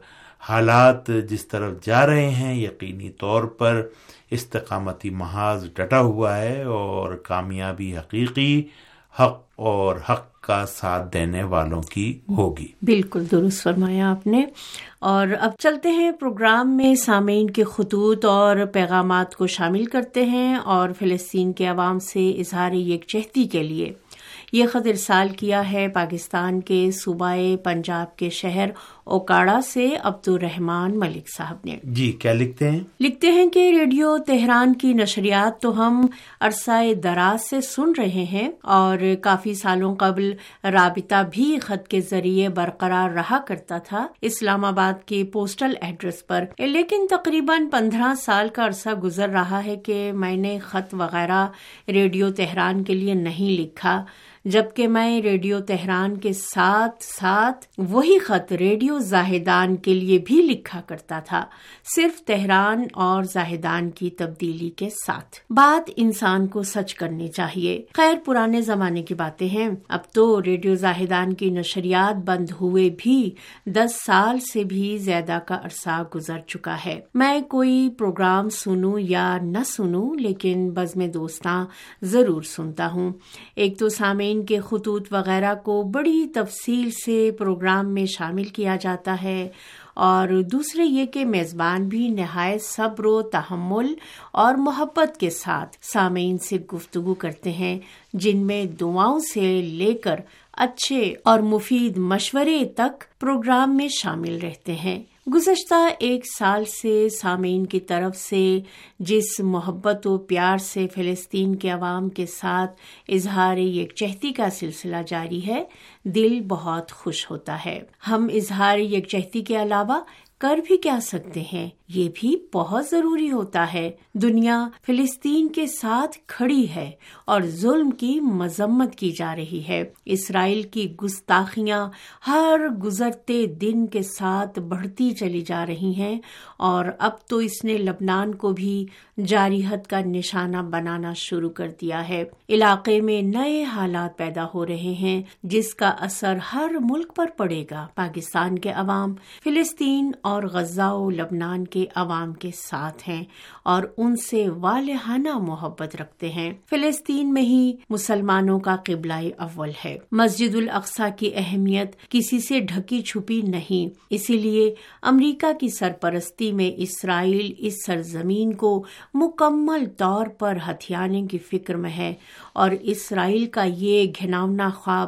حالات جس طرف جا رہے ہیں یقینی طور پر استقامتی محاذ ڈٹا ہوا ہے، اور کامیابی حقیقی حق اور حق کا ساتھ دینے والوں کی ہوگی۔ بالکل درست فرمایا آپ نے۔ اور اب چلتے ہیں پروگرام میں، سامعین کے خطوط اور پیغامات کو شامل کرتے ہیں، اور فلسطین کے عوام سے اظہار یکجہتی کے لیے یہ خط ارسال کیا ہے پاکستان کے صوبہ پنجاب کے شہر اوکاڑا سے عبد الرحمان ملک صاحب نے۔ جی کیا لکھتے ہیں؟ لکھتے ہیں کہ ریڈیو تہران کی نشریات تو ہم عرصہ دراز سے سن رہے ہیں، اور کافی سالوں قبل رابطہ بھی خط کے ذریعے برقرار رہا کرتا تھا اسلام آباد کے پوسٹل ایڈریس پر، لیکن تقریباً پندرہ سال کا عرصہ گزر رہا ہے کہ میں نے خط وغیرہ ریڈیو تہران کے لیے نہیں لکھا، جبکہ میں ریڈیو تہران کے ساتھ ساتھ وہی خط ریڈیو زاہدان کے لیے بھی لکھا کرتا تھا، صرف تہران اور زاہدان کی تبدیلی کے ساتھ۔ بات انسان کو سچ کرنی چاہیے۔ خیر پرانے زمانے کی باتیں ہیں، اب تو ریڈیو زاہدان کی نشریات بند ہوئے بھی دس سال سے بھی زیادہ کا عرصہ گزر چکا ہے۔ میں کوئی پروگرام سنوں یا نہ سنوں، لیکن بزم دوستاں ضرور سنتا ہوں۔ ایک تو سامعین کے خطوط وغیرہ کو بڑی تفصیل سے پروگرام میں شامل کیا جاتا ہے، اور دوسرے یہ کہ میزبان بھی نہایت صبر و تحمل اور محبت کے ساتھ سامعین سے گفتگو کرتے ہیں، جن میں دعاؤں سے لے کر اچھے اور مفید مشورے تک پروگرام میں شامل رہتے ہیں۔ گزشتہ ایک سال سے سامعین کی طرف سے جس محبت و پیار سے فلسطین کے عوام کے ساتھ اظہار یکجہتی کا سلسلہ جاری ہے، دل بہت خوش ہوتا ہے۔ ہم اظہار یکجہتی کے علاوہ کر بھی کیا سکتے ہیں، یہ بھی بہت ضروری ہوتا ہے۔ دنیا فلسطین کے ساتھ کھڑی ہے اور ظلم کی مذمت کی جا رہی ہے۔ اسرائیل کی گستاخیاں ہر گزرتے دن کے ساتھ بڑھتی چلی جا رہی ہیں، اور اب تو اس نے لبنان کو بھی جاری حد کا نشانہ بنانا شروع کر دیا ہے۔ علاقے میں نئے حالات پیدا ہو رہے ہیں جس کا اثر ہر ملک پر پڑے گا۔ پاکستان کے عوام فلسطین اور غزہ و لبنان کے عوام کے ساتھ ہیں اور ان سے والہانہ محبت رکھتے ہیں۔ فلسطین میں ہی مسلمانوں کا قبلہ اول ہے۔ مسجد الاقصی کی اہمیت کسی سے ڈھکی چھپی نہیں، اسی لیے امریکہ کی سرپرستی میں اسرائیل اس سرزمین کو مکمل طور پر ہتھیانے کی فکر میں ہے، اور اسرائیل کا یہ گھناؤنا خواب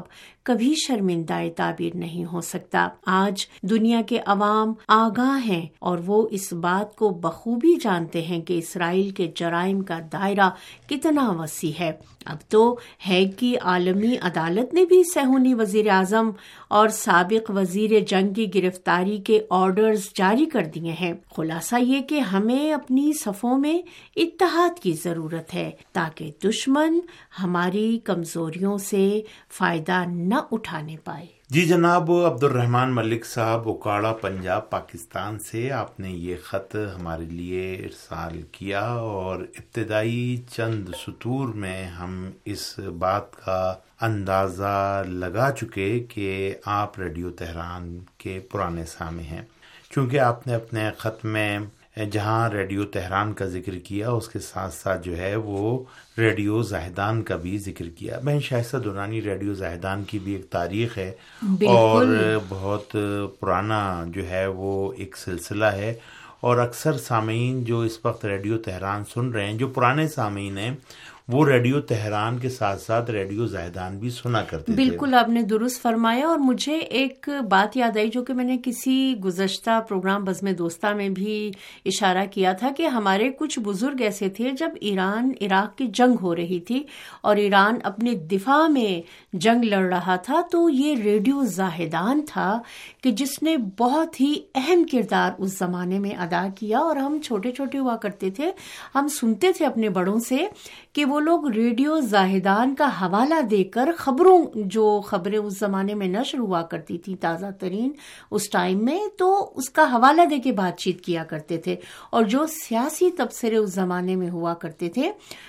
کبھی شرمندہ تعبیر نہیں ہو سکتا۔ آج دنیا کے عوام آگاہ ہیں اور وہ اس بات کو بخوبی جانتے ہیں کہ اسرائیل کے جرائم کا دائرہ کتنا وسیع ہے۔ اب تو ہیگ کی عالمی عدالت نے بھی صہیونی وزیر اعظم اور سابق وزیر جنگ کی گرفتاری کے آرڈرز جاری کر دیے ہیں۔ خلاصہ یہ کہ ہمیں اپنی صفوں میں اتحاد کی ضرورت ہے تاکہ دشمن ہماری کمزوریوں سے فائدہ نہ اٹھانے پائے۔ جی جناب، عبد الرحمان ملک صاحب، اوکاڑا، پنجاب، پاکستان سے آپ نے یہ خط ہمارے لیے ارسال کیا اور ابتدائی چند سطور میں ہم اس بات کا اندازہ لگا چکے کہ آپ ریڈیو تہران کے پرانے سامع ہیں، چونکہ آپ نے اپنے خط میں جہاں ریڈیو تہران کا ذکر کیا اس کے ساتھ ساتھ جو ہے وہ ریڈیو زاہدان کا بھی ذکر کیا۔ بہن شائستہ درانی، ریڈیو زاہدان کی بھی ایک تاریخ ہے اور بہت پرانا جو ہے وہ ایک سلسلہ ہے، اور اکثر سامعین جو اس وقت ریڈیو تہران سن رہے ہیں، جو پرانے سامعین ہیں، وہ ریڈیو تہران کے ساتھ ساتھ ریڈیو زاہدان بھی سنا کرتے تھے۔ بالکل آپ نے درست فرمایا، اور مجھے ایک بات یاد آئی جو کہ میں نے کسی گزشتہ پروگرام بزم دوستہ میں بھی اشارہ کیا تھا کہ ہمارے کچھ بزرگ ایسے تھے جب ایران عراق کی جنگ ہو رہی تھی اور ایران اپنے دفاع میں جنگ لڑ رہا تھا، تو یہ ریڈیو زاہدان تھا کہ جس نے بہت ہی اہم کردار اس زمانے میں ادا کیا، اور ہم چھوٹے چھوٹے ہوا کرتے تھے، ہم سنتے تھے اپنے بڑوں سے کہ وہ لوگ ریڈیو زاہدان کا حوالہ دے کر خبروں، جو خبریں اس زمانے میں نشر ہوا کرتی تھی تازہ ترین اس ٹائم میں، تو اس کا حوالہ دے کے بات چیت کیا کرتے تھے، اور جو سیاسی تبصرے اس زمانے میں ہوا کرتے تھے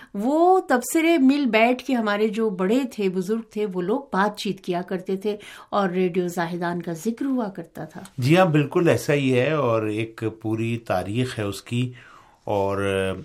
وہ تبصرے مل بیٹھ کے ہمارے جو بڑے تھے، بزرگ تھے، وہ لوگ بات چیت کیا کرتے تھے اور ریڈیو زاہدان کا ذکر ہوا کرتا تھا۔ جی ہاں، بالکل ایسا ہی ہے، اور ایک پوری تاریخ ہے اس کی، اور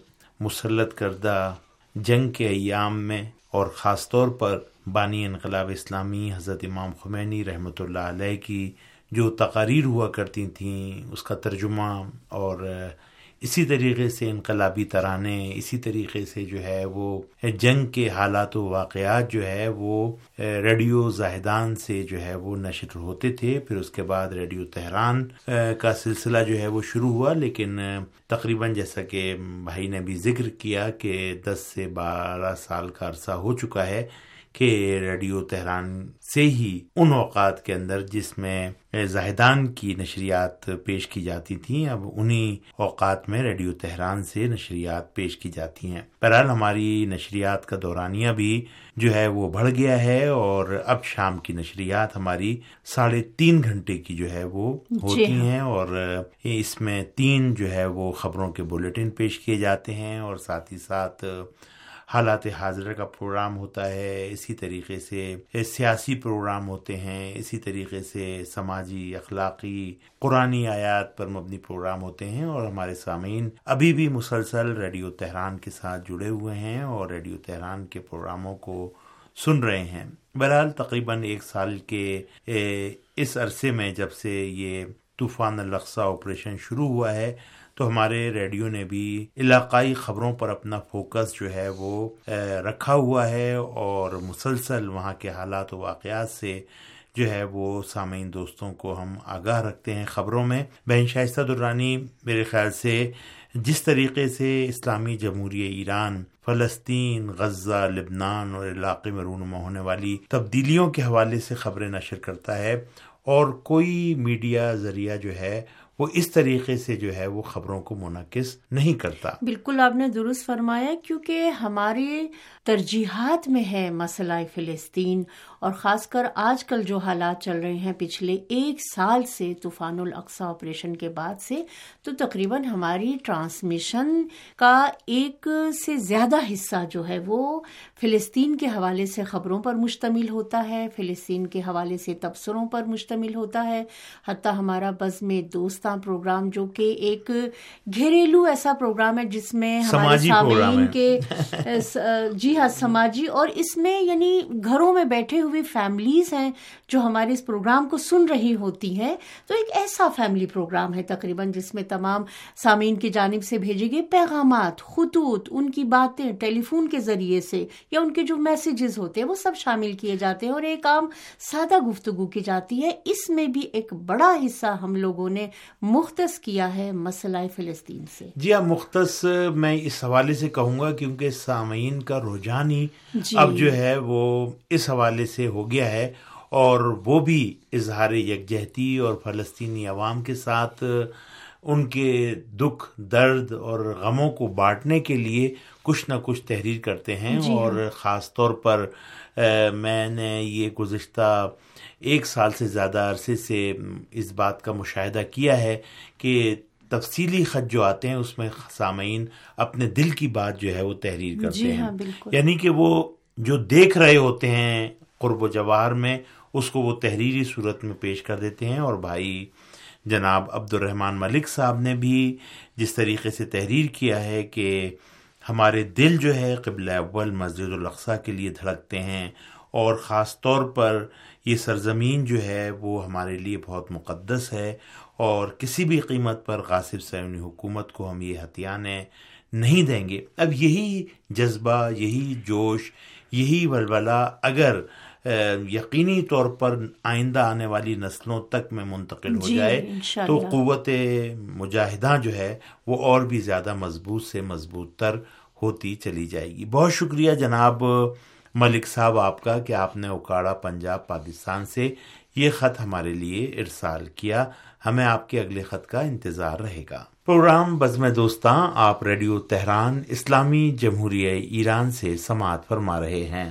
مسلط کردہ جنگ کے ایام میں اور خاص طور پر بانی انقلاب اسلامی حضرت امام خمینی رحمۃ اللہ علیہ کی جو تقاریر ہوا کرتی تھیں، اس کا ترجمہ، اور اسی طریقے سے انقلابی ترانے، اسی طریقے سے جو ہے وہ جنگ کے حالات و واقعات جو ہے وہ ریڈیو زاہدان سے جو ہے وہ نشر ہوتے تھے۔ پھر اس کے بعد ریڈیو تہران کا سلسلہ جو ہے وہ شروع ہوا، لیکن تقریباً جیسا کہ بھائی نے بھی ذکر کیا کہ دس سے بارہ سال کا عرصہ ہو چکا ہے کہ ریڈیو تہران سے ہی ان اوقات کے اندر جس میں زاہدان کی نشریات پیش کی جاتی تھیں، اب انہی اوقات میں ریڈیو تہران سے نشریات پیش کی جاتی ہیں۔ بہرحال ہماری نشریات کا دورانیہ بھی جو ہے وہ بڑھ گیا ہے، اور اب شام کی نشریات ہماری ساڑھے تین گھنٹے کی جو ہے وہ ہوتی ہیں، اور اس میں تین جو ہے وہ خبروں کے بلیٹن پیش کیے جاتے ہیں، اور ساتھ ہی ساتھ حالات حاضرہ کا پروگرام ہوتا ہے، اسی طریقے سے سیاسی پروگرام ہوتے ہیں، اسی طریقے سے سماجی، اخلاقی، قرآنی آیات پر مبنی پروگرام ہوتے ہیں، اور ہمارے سامعین ابھی بھی مسلسل ریڈیو تہران کے ساتھ جڑے ہوئے ہیں اور ریڈیو تہران کے پروگراموں کو سن رہے ہیں۔ بہرحال تقریباً ایک سال کے اس عرصے میں جب سے یہ طوفان الاقصی آپریشن شروع ہوا ہے، تو ہمارے ریڈیو نے بھی علاقائی خبروں پر اپنا فوکس جو ہے وہ رکھا ہوا ہے، اور مسلسل وہاں کے حالات و واقعات سے جو ہے وہ سامعین دوستوں کو ہم آگاہ رکھتے ہیں خبروں میں۔ بہن شائستہ درانی، میرے خیال سے جس طریقے سے اسلامی جمہوریہ ایران فلسطین، غزہ، لبنان اور علاقے میں رونما ہونے والی تبدیلیوں کے حوالے سے خبریں نشر کرتا ہے، اور کوئی میڈیا ذریعہ جو ہے وہ اس طریقے سے جو ہے وہ خبروں کو منعکس نہیں کرتا۔ بالکل آپ نے درست فرمایا، کیونکہ ہماری ترجیحات میں ہے مسئلہ فلسطین، اور خاص کر آج کل جو حالات چل رہے ہیں پچھلے ایک سال سے طوفان الاقصی آپریشن کے بعد سے، تو تقریباً ہماری ٹرانسمیشن کا ایک سے زیادہ حصہ جو ہے وہ فلسطین کے حوالے سے خبروں پر مشتمل ہوتا ہے، فلسطین کے حوالے سے تبصروں پر مشتمل ہوتا ہے۔ حتیٰ ہمارا بزم دوستاں پروگرام جو کہ ایک گھریلو ایسا پروگرام ہے جس میں ہمارے سامعین کے جی ہاں سماجی، اور اس میں یعنی گھروں میں بیٹھے ہوئے فیملیز ہیں جو ہمارے اس پروگرام کو سن رہی ہوتی ہیں. تو ایک ایسا فیملی پروگرام ہے تقریباً جس میں تمام سامعین کی جانب سے بھیجے گئے پیغامات، خطوط، ان کی باتیں ٹیلی فون کے ذریعے سے یا ان کے جو میسیجز ہوتے ہیں وہ سب شامل کیے جاتے ہیں اور ایک عام سادہ گفتگو کی جاتی ہے. اس میں بھی ایک بڑا حصہ ہم لوگوں نے مختص کیا ہے مسئلہ فلسطین سے. جی ہاں، مختص میں اس حوالے سے کہوں گا کیونکہ سامعین کا رجحان ہی جی. اب جو ہے وہ اس حوالے سے ہو گیا ہے، اور وہ بھی اظہار یکجہتی اور فلسطینی عوام کے ساتھ ان کے دکھ، درد اور غموں کو بانٹنے کے لیے کچھ نہ کچھ تحریر کرتے ہیں. جی. اور خاص طور پر میں نے یہ گزشتہ ایک سال سے زیادہ عرصے سے اس بات کا مشاہدہ کیا ہے کہ تفصیلی خط جو آتے ہیں اس میں سامعین اپنے دل کی بات جو ہے وہ تحریر کرتے جی ہیں. ہاں بالکل. یعنی کہ وہ جو دیکھ رہے ہوتے ہیں قرب و جواہر میں اس کو وہ تحریری صورت میں پیش کر دیتے ہیں. اور بھائی جناب عبد الرحمن ملک صاحب نے بھی جس طریقے سے تحریر کیا ہے کہ ہمارے دل جو ہے قبلہ اول مسجد الاقصیٰ کے لیے دھڑکتے ہیں، اور خاص طور پر یہ سرزمین جو ہے وہ ہمارے لیے بہت مقدس ہے، اور کسی بھی قیمت پر غاصب صہیونی حکومت کو ہم یہ ہتھیانے نہیں دیں گے. اب یہی جذبہ، یہی جوش، یہی ولولہ اگر یقینی طور پر آئندہ آنے والی نسلوں تک میں منتقل ہو جائے تو قوت مجاہدہ جو ہے وہ اور بھی زیادہ مضبوط سے مضبوط تر ہوتی چلی جائے گی. بہت شکریہ جناب ملک صاحب آپ کا کہ آپ نے اوکاڑا پنجاب پاکستان سے یہ خط ہمارے لیے ارسال کیا. ہمیں آپ کے اگلے خط کا انتظار رہے گا. پروگرام بزم دوستاں آپ ریڈیو تہران اسلامی جمہوریہ ایران سے سماعت فرما رہے ہیں.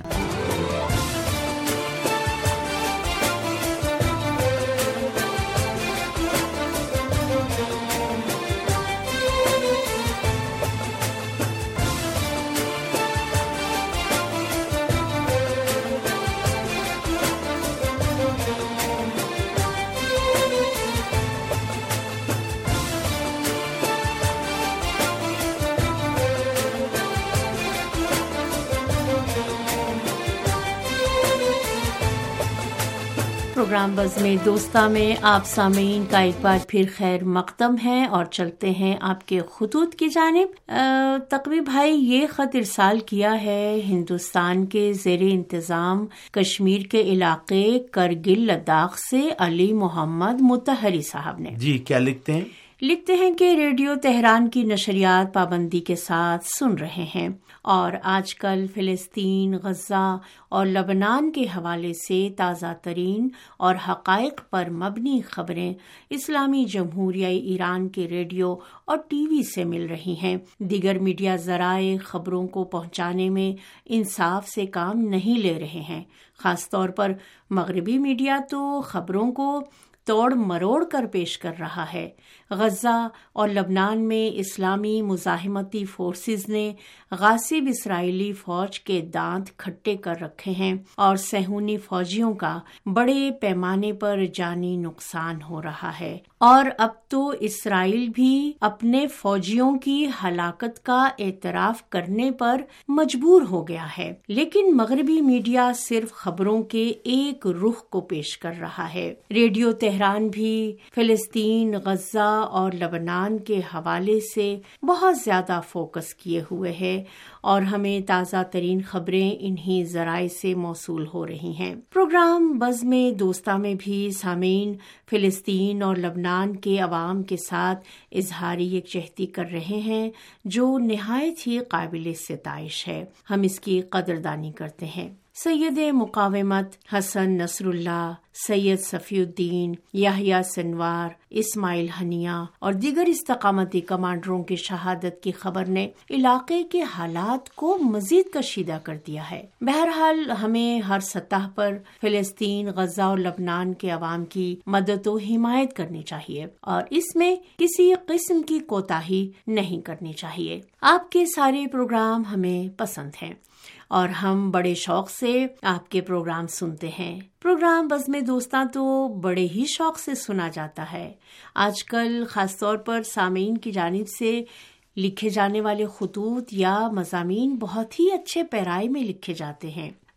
پروگرام بزم دوستہ میں آپ سامعین کا ایک بار پھر خیر مقدم ہے اور چلتے ہیں آپ کے خطوط کی جانب. تقوی بھائی یہ خط ارسال کیا ہے ہندوستان کے زیر انتظام کشمیر کے علاقے کرگل لداخ سے علی محمد مطہری صاحب نے. جی کیا لکھتے ہیں؟ لکھتے ہیں کہ ریڈیو تہران کی نشریات پابندی کے ساتھ سن رہے ہیں اور آج کل فلسطین، غزہ اور لبنان کے حوالے سے تازہ ترین اور حقائق پر مبنی خبریں اسلامی جمہوریہ ایران کے ریڈیو اور ٹی وی سے مل رہی ہیں. دیگر میڈیا ذرائع خبروں کو پہنچانے میں انصاف سے کام نہیں لے رہے ہیں. خاص طور پر مغربی میڈیا تو خبروں کو توڑ مروڑ کر پیش کر رہا ہے. غزہ اور لبنان میں اسلامی مزاحمتی فورسز نے غاصب اسرائیلی فوج کے دانت کھٹے کر رکھے ہیں اور صہیونی فوجیوں کا بڑے پیمانے پر جانی نقصان ہو رہا ہے. اور اب تو اسرائیل بھی اپنے فوجیوں کی ہلاکت کا اعتراف کرنے پر مجبور ہو گیا ہے، لیکن مغربی میڈیا صرف خبروں کے ایک رخ کو پیش کر رہا ہے. ریڈیو تہران بھی فلسطین، غزہ اور لبنان کے حوالے سے بہت زیادہ فوکس کیے ہوئے ہے اور ہمیں تازہ ترین خبریں انہی ذرائع سے موصول ہو رہی ہیں. پروگرام بزم دوستہ میں بھی سامعین فلسطین اور لبنان کے عوام کے ساتھ اظہار یکجہتی کر رہے ہیں جو نہایت ہی قابل ستائش ہے. ہم اس کی قدردانی کرتے ہیں. سید مقاومت حسن نصر اللہ، سید صفی الدین، یحییٰ سنوار، اسماعیل ہنیہ اور دیگر استقامتی کمانڈروں کی شہادت کی خبر نے علاقے کے حالات کو مزید کشیدہ کر دیا ہے. بہرحال ہمیں ہر سطح پر فلسطین، غزہ اور لبنان کے عوام کی مدد و حمایت کرنی چاہیے اور اس میں کسی قسم کی کوتاہی نہیں کرنی چاہیے. آپ کے سارے پروگرام ہمیں پسند ہیں اور ہم بڑے شوق سے آپ کے پروگرام سنتے ہیں. پروگرام بزم دوستاں تو بڑے ہی شوق سے سنا جاتا ہے. آج کل خاص طور پر سامعین کی جانب سے لکھے جانے والے خطوط یا مضامین بہت ہی اچھے پیرائی میں لکھے جاتے ہیں.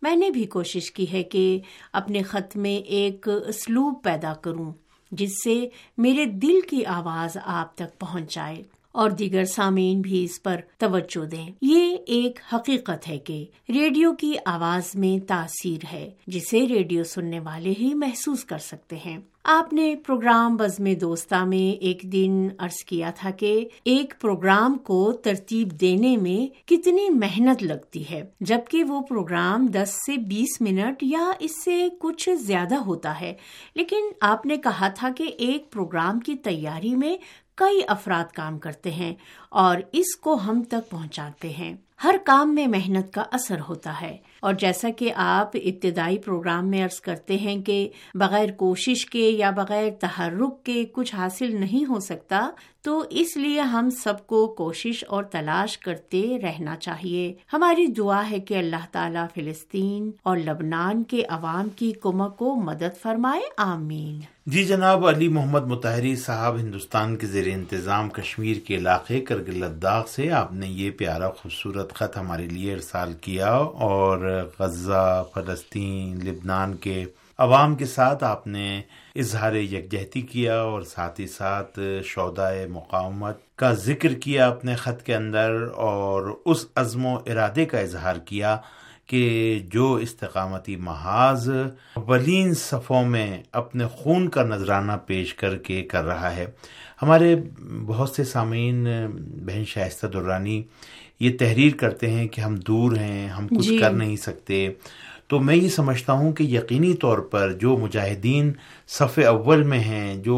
میں نے بھی کوشش کی ہے کہ اپنے خط میں ایک اسلوب پیدا کروں جس سے میرے دل کی آواز آپ تک پہنچ جائے اور دیگر سامعین بھی اس پر توجہ دیں۔ یہ ایک حقیقت ہے کہ ریڈیو کی آواز میں تاثیر ہے جسے ریڈیو سننے والے ہی محسوس کر سکتے ہیں۔ آپ نے پروگرام بزم دوستہ میں ایک دن عرض کیا تھا کہ ایک پروگرام کو ترتیب دینے میں کتنی محنت لگتی ہے، جبکہ وہ پروگرام دس سے بیس منٹ یا اس سے کچھ زیادہ ہوتا ہے، لیکن آپ نے کہا تھا کہ ایک پروگرام کی تیاری میں کئی افراد کام کرتے ہیں اور اس کو ہم تک پہنچاتے ہیں۔ ہر کام میں محنت کا اثر ہوتا ہے، اور جیسا کہ آپ ابتدائی پروگرام میں عرض کرتے ہیں کہ بغیر کوشش کے یا بغیر تحرک کے کچھ حاصل نہیں ہو سکتا، تو اس لیے ہم سب کو کوشش اور تلاش کرتے رہنا چاہیے۔ ہماری دعا ہے کہ اللہ تعالیٰ فلسطین اور لبنان کے عوام کی کمک کو مدد فرمائے، آمین۔ جی جناب، علی محمد مطہری صاحب ہندوستان کے زیر انتظام کشمیر کے علاقے کرگل لداخ سے آپ نے یہ پیارا خوبصورت خط ہمارے لیے ارسال کیا، اور غزہ، فلسطین، لبنان کے عوام کے ساتھ آپ نے اظہار یکجہتی کیا، اور ساتھ ہی ساتھ شہدائے مقاومت کا ذکر کیا اپنے خط کے اندر، اور اس عزم و ارادے کا اظہار کیا کہ جو استقامتی محاذ اولین صفوں میں اپنے خون کا نذرانہ پیش کر کے کر رہا ہے۔ ہمارے بہت سے سامعین، بہن شائستہ درانی، یہ تحریر کرتے ہیں کہ ہم دور ہیں، ہم کچھ جی. کر نہیں سکتے، تو میں یہ سمجھتا ہوں کہ یقینی طور پر جو مجاہدین صف اول میں ہیں، جو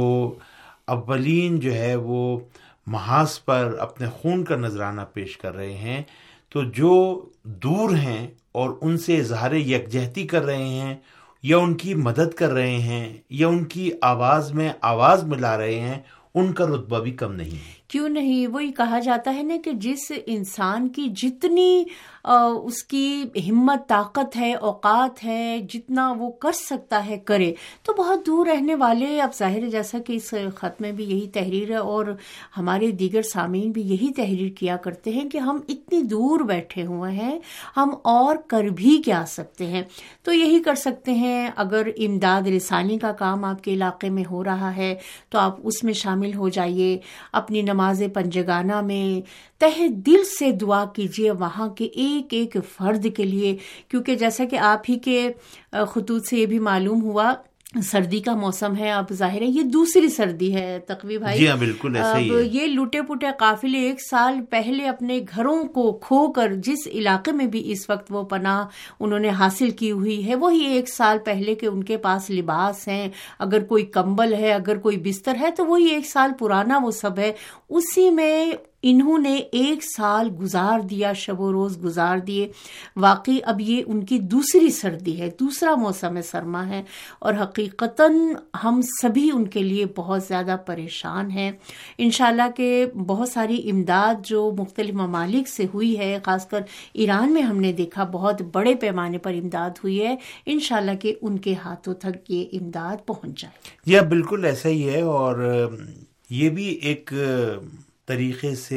اولین جو ہے وہ محاذ پر اپنے خون کا نذرانہ پیش کر رہے ہیں، تو جو دور ہیں اور ان سے اظہار یکجہتی کر رہے ہیں، یا ان کی مدد کر رہے ہیں، یا ان کی آواز میں آواز ملا رہے ہیں، ان کا رتبہ بھی کم نہیں ہے۔ کیوں نہیں؟ وہی کہا جاتا ہے نا کہ جس انسان کی جتنی اس کی ہمت، طاقت ہے، اوقات ہے، جتنا وہ کر سکتا ہے کرے۔ تو بہت دور رہنے والے، اب ظاہر جیسا کہ اس خط میں بھی یہی تحریر ہے، اور ہمارے دیگر سامعین بھی یہی تحریر کیا کرتے ہیں کہ ہم اتنی دور بیٹھے ہوئے ہیں، ہم اور کر بھی کیا سکتے ہیں؟ تو یہی کر سکتے ہیں، اگر امداد رسانی کا کام آپ کے علاقے میں ہو رہا ہے تو آپ اس میں شامل ہو جائیے، اپنی نماز پنجگانہ میں تہ دل سے دعا کیجیے وہاں کے ایک ایک فرد کے لیے، کیونکہ جیسا کہ آپ ہی کے خطوط سے یہ بھی معلوم ہوا، سردی کا موسم ہے، اب ظاہر ہے یہ دوسری سردی ہے تقوی بھائی۔ جی ہاں، بالکل ایسا ہی ہے۔ یہ لوٹے پوٹے قافلے ایک سال پہلے اپنے گھروں کو کھو کر جس علاقے میں بھی اس وقت وہ پناہ انہوں نے حاصل کی ہوئی ہے، وہی ایک سال پہلے کے ان کے پاس لباس ہیں، اگر کوئی کمبل ہے، اگر کوئی بستر ہے، تو وہی ایک سال پرانا وہ سب ہے، اسی میں انہوں نے ایک سال گزار دیا، شب و روز گزار دیے۔ واقعی اب یہ ان کی دوسری سردی ہے، دوسرا موسم سرما ہے، اور حقیقتاً ہم سبھی ان کے لیے بہت زیادہ پریشان ہیں۔ انشاءاللہ کہ بہت ساری امداد جو مختلف ممالک سے ہوئی ہے، خاص کر ایران میں ہم نے دیکھا بہت بڑے پیمانے پر امداد ہوئی ہے، انشاءاللہ کہ ان کے ہاتھوں تک یہ امداد پہنچ جائے۔ یہ بالکل ایسا ہی ہے، اور یہ بھی ایک طریقے سے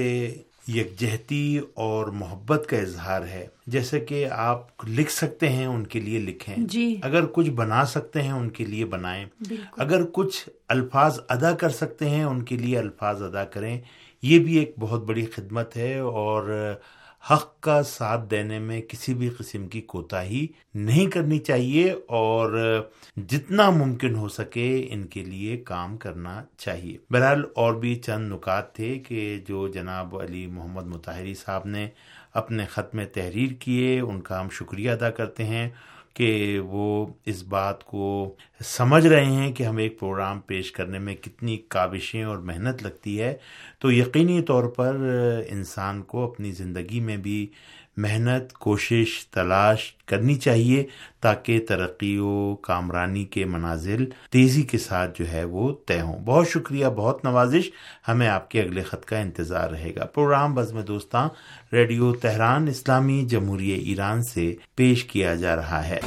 یکجہتی اور محبت کا اظہار ہے۔ جیسے کہ آپ لکھ سکتے ہیں ان کے لیے لکھیں، جی، اگر کچھ بنا سکتے ہیں ان کے لیے بنائیں، اگر کچھ الفاظ ادا کر سکتے ہیں ان کے لیے الفاظ ادا کریں۔ یہ بھی ایک بہت بڑی خدمت ہے، اور حق کا ساتھ دینے میں کسی بھی قسم کی کوتاہی نہیں کرنی چاہیے، اور جتنا ممکن ہو سکے ان کے لیے کام کرنا چاہیے۔ بہرحال اور بھی چند نکات تھے کہ جو جناب علی محمد مطہری صاحب نے اپنے خط میں تحریر کیے، ان کا ہم شکریہ ادا کرتے ہیں کہ وہ اس بات کو سمجھ رہے ہیں کہ ہم ایک پروگرام پیش کرنے میں کتنی کاوشیں اور محنت لگتی ہے۔ تو یقینی طور پر انسان کو اپنی زندگی میں بھی محنت، کوشش، تلاش کرنی چاہیے، تاکہ ترقی و کامرانی کے منازل تیزی کے ساتھ جو ہے وہ طے ہوں۔ بہت شکریہ، بہت نوازش، ہمیں آپ کے اگلے خط کا انتظار رہے گا۔ پروگرام بزم دوستاں ریڈیو تہران اسلامی جمہوریہ ایران سے پیش کیا جا رہا ہے۔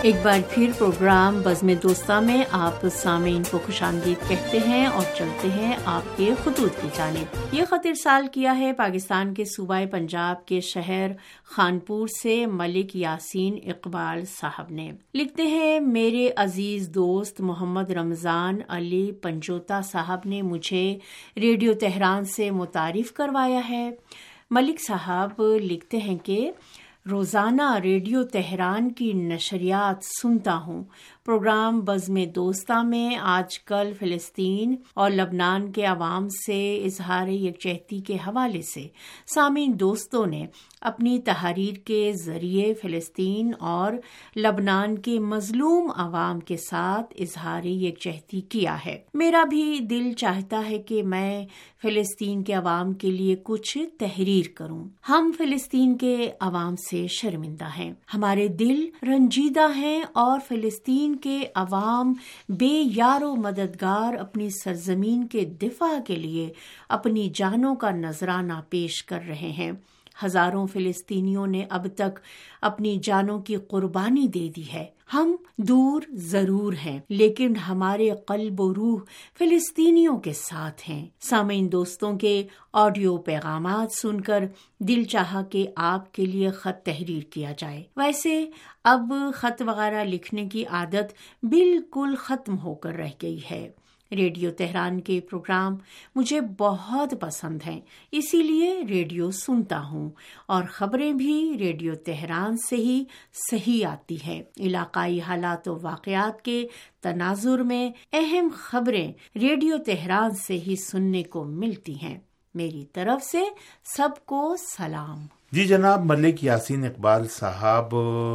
ایک بار پھر پروگرام بزم دوستہ میں آپ سامعین کو خوش آمدید کہتے ہیں اور چلتے ہیں آپ کے خطوط کی جانب۔ یہ خط ارسال کیا ہے پاکستان کے صوبہ پنجاب کے شہر خانپور سے ملک یاسین اقبال صاحب نے۔ لکھتے ہیں، میرے عزیز دوست محمد رمضان علی پنجوتا صاحب نے مجھے ریڈیو تہران سے متعارف کروایا ہے۔ ملک صاحب لکھتے ہیں کہ روزانہ ریڈیو تہران کی نشریات سنتا ہوں۔ پروگرام بزم دوستہ میں آج کل فلسطین اور لبنان کے عوام سے اظہار یکجہتی کے حوالے سے سامعین دوستوں نے اپنی تحریر کے ذریعے فلسطین اور لبنان کے مظلوم عوام کے ساتھ اظہار یکجہتی کیا ہے۔ میرا بھی دل چاہتا ہے کہ میں فلسطین کے عوام کے لیے کچھ تحریر کروں۔ ہم فلسطین کے عوام سے شرمندہ ہیں، ہمارے دل رنجیدہ ہیں اور فلسطین کے عوام بے یار و مددگار اپنی سرزمین کے دفاع کے لیے اپنی جانوں کا نذرانہ پیش کر رہے ہیں۔ ہزاروں فلسطینیوں نے اب تک اپنی جانوں کی قربانی دے دی ہے۔ ہم دور ضرور ہیں لیکن ہمارے قلب و روح فلسطینیوں کے ساتھ ہیں۔ سامعین دوستوں کے آڈیو پیغامات سن کر دل چاہا کہ آپ کے لیے خط تحریر کیا جائے۔ ویسے اب خط وغیرہ لکھنے کی عادت بالکل ختم ہو کر رہ گئی ہے۔ ریڈیو تہران کے پروگرام مجھے بہت پسند ہیں، اسی لیے ریڈیو سنتا ہوں اور خبریں بھی ریڈیو تہران سے ہی صحیح آتی ہیں۔ علاقائی حالات و واقعات کے تناظر میں اہم خبریں ریڈیو تہران سے ہی سننے کو ملتی ہیں۔ میری طرف سے سب کو سلام۔ جی جناب، ملک یاسین اقبال صاحب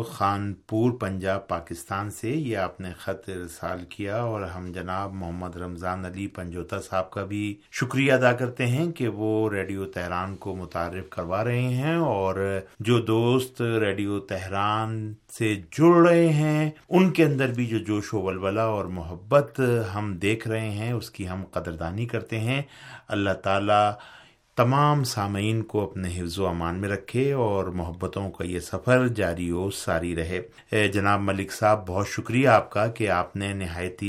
خانپور پنجاب پاکستان سے یہ آپ نے خط ارسال کیا اور ہم جناب محمد رمضان علی پنجوتا صاحب کا بھی شکریہ ادا کرتے ہیں کہ وہ ریڈیو تہران کو متعارف کروا رہے ہیں، اور جو دوست ریڈیو تہران سے جڑ رہے ہیں ان کے اندر بھی جو جوش و ولولہ اور محبت ہم دیکھ رہے ہیں اس کی ہم قدردانی کرتے ہیں۔ اللہ تعالی تمام سامعین کو اپنے حفظ و امان میں رکھے اور محبتوں کا یہ سفر جاری و ساری رہے۔ جناب ملک صاحب، بہت شکریہ آپ کا کہ آپ نے نہایتی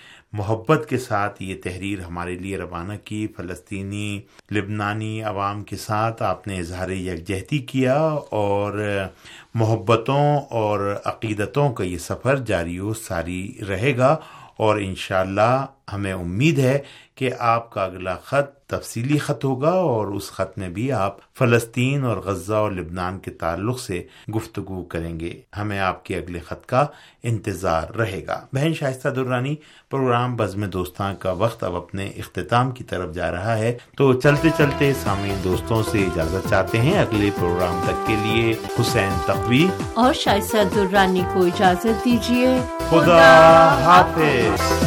محبت کے ساتھ یہ تحریر ہمارے لیے روانہ کی۔ فلسطینی لبنانی عوام کے ساتھ آپ نے اظہار یکجہتی کیا اور محبتوں اور عقیدتوں کا یہ سفر جاری و ساری رہے گا، اور انشاءاللہ ہمیں امید ہے کہ آپ کا اگلا خط تفصیلی خط ہوگا اور اس خط میں بھی آپ فلسطین اور غزہ اور لبنان کے تعلق سے گفتگو کریں گے۔ ہمیں آپ کے اگلے خط کا انتظار رہے گا۔ بہن شائستہ درانی، پروگرام بزم دوستاں کا وقت اب اپنے اختتام کی طرف جا رہا ہے، تو چلتے چلتے سامعین دوستوں سے اجازت چاہتے ہیں۔ اگلے پروگرام تک کے لیے حسین تقوی اور شائستہ درانی کو اجازت دیجیے۔ خدا حافظ۔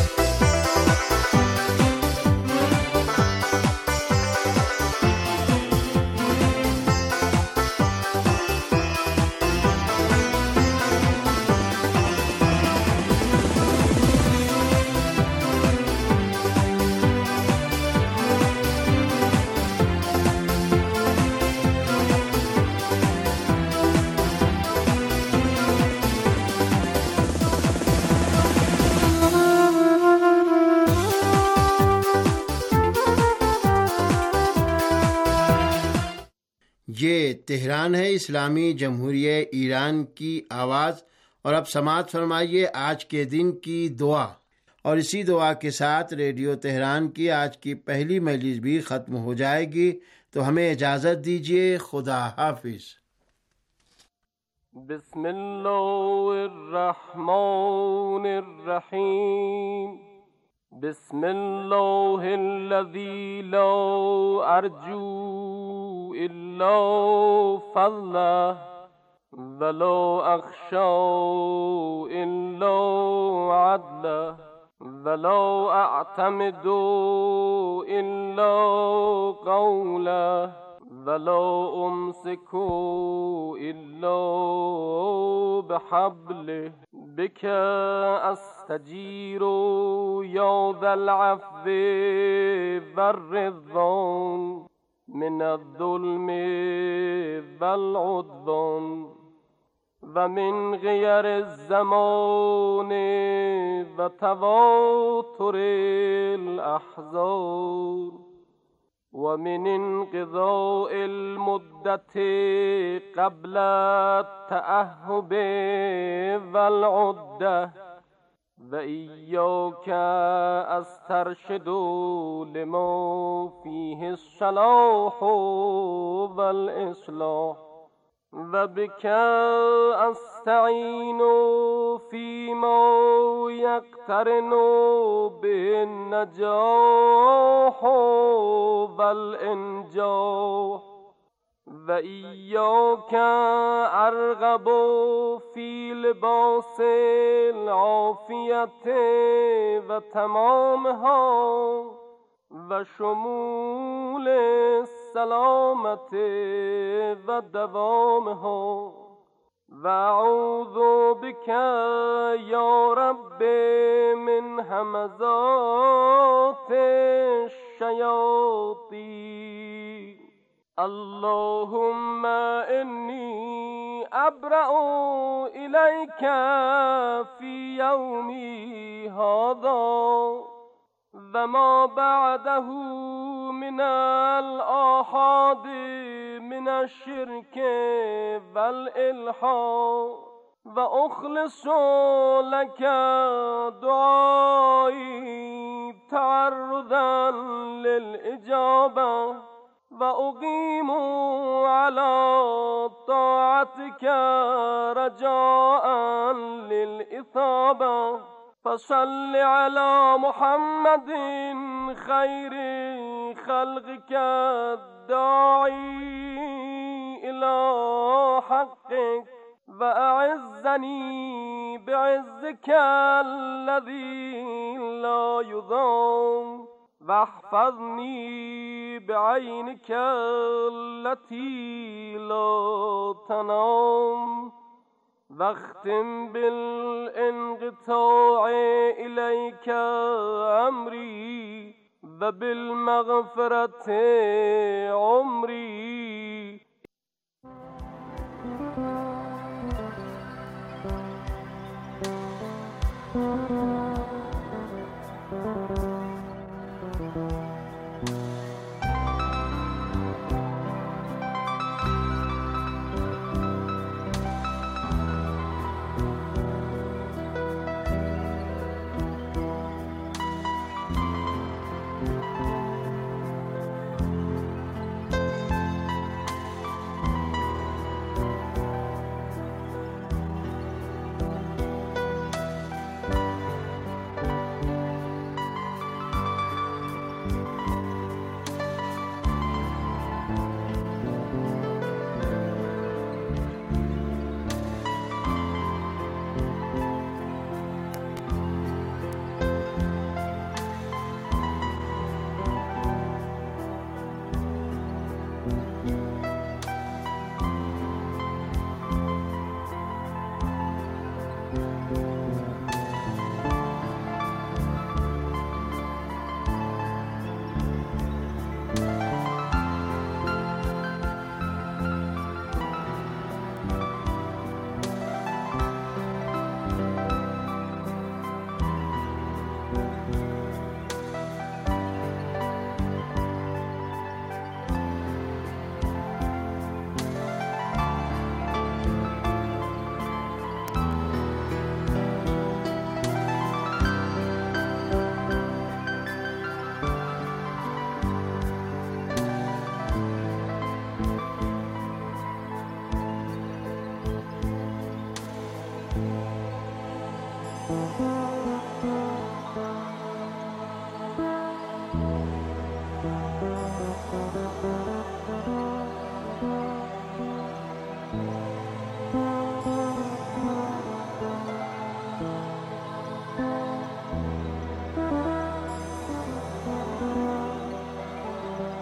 یہ تہران ہے، اسلامی جمہوریہ ایران کی آواز، اور اب سماعت فرمائیے آج کے دن کی دعا، اور اسی دعا کے ساتھ ریڈیو تہران کی آج کی پہلی مجلس بھی ختم ہو جائے گی، تو ہمیں اجازت دیجیے۔ خدا حافظ۔ بسم اللہ الرحمن الرحیم، بسم اللہ الذی لا ارجو الا فضلہ ولا اخشى الا عدلہ ولا اعتمد الا قولہ ولا امسك الا بحبلہ بک استجیر یا ذا العفو والرضوان من الظلم والعدوان و من غیر الزمان و تواتر الاحزان و من انقضاء المدت قبل التأهب والعده و ایاک استرشد لما فیه الصلاح والاصلاح و بک استعین فیما یقترن به النجاح والانجاح و ایاک ارغب فی لباس العافیت و تمامها و شمول السلامت و دوامها و اعوذ بک یا رب من همزات الشیاطین. اللهم انی ابرأ الیک فی یومی هذا و ما بعده من الآحاد من الشرك والإلحاد و اخلص لك دعایی تعرضا للإجابة و اقیم على طاعتك رجاء للإثابة فصل على محمد خير خلقك الداعي إلى حقك وأعزني بعزك الذي لا يضام واحفظني بعينك التي لا تنام واختم بالانقطاع إليك أمري و بالمغفرة عمري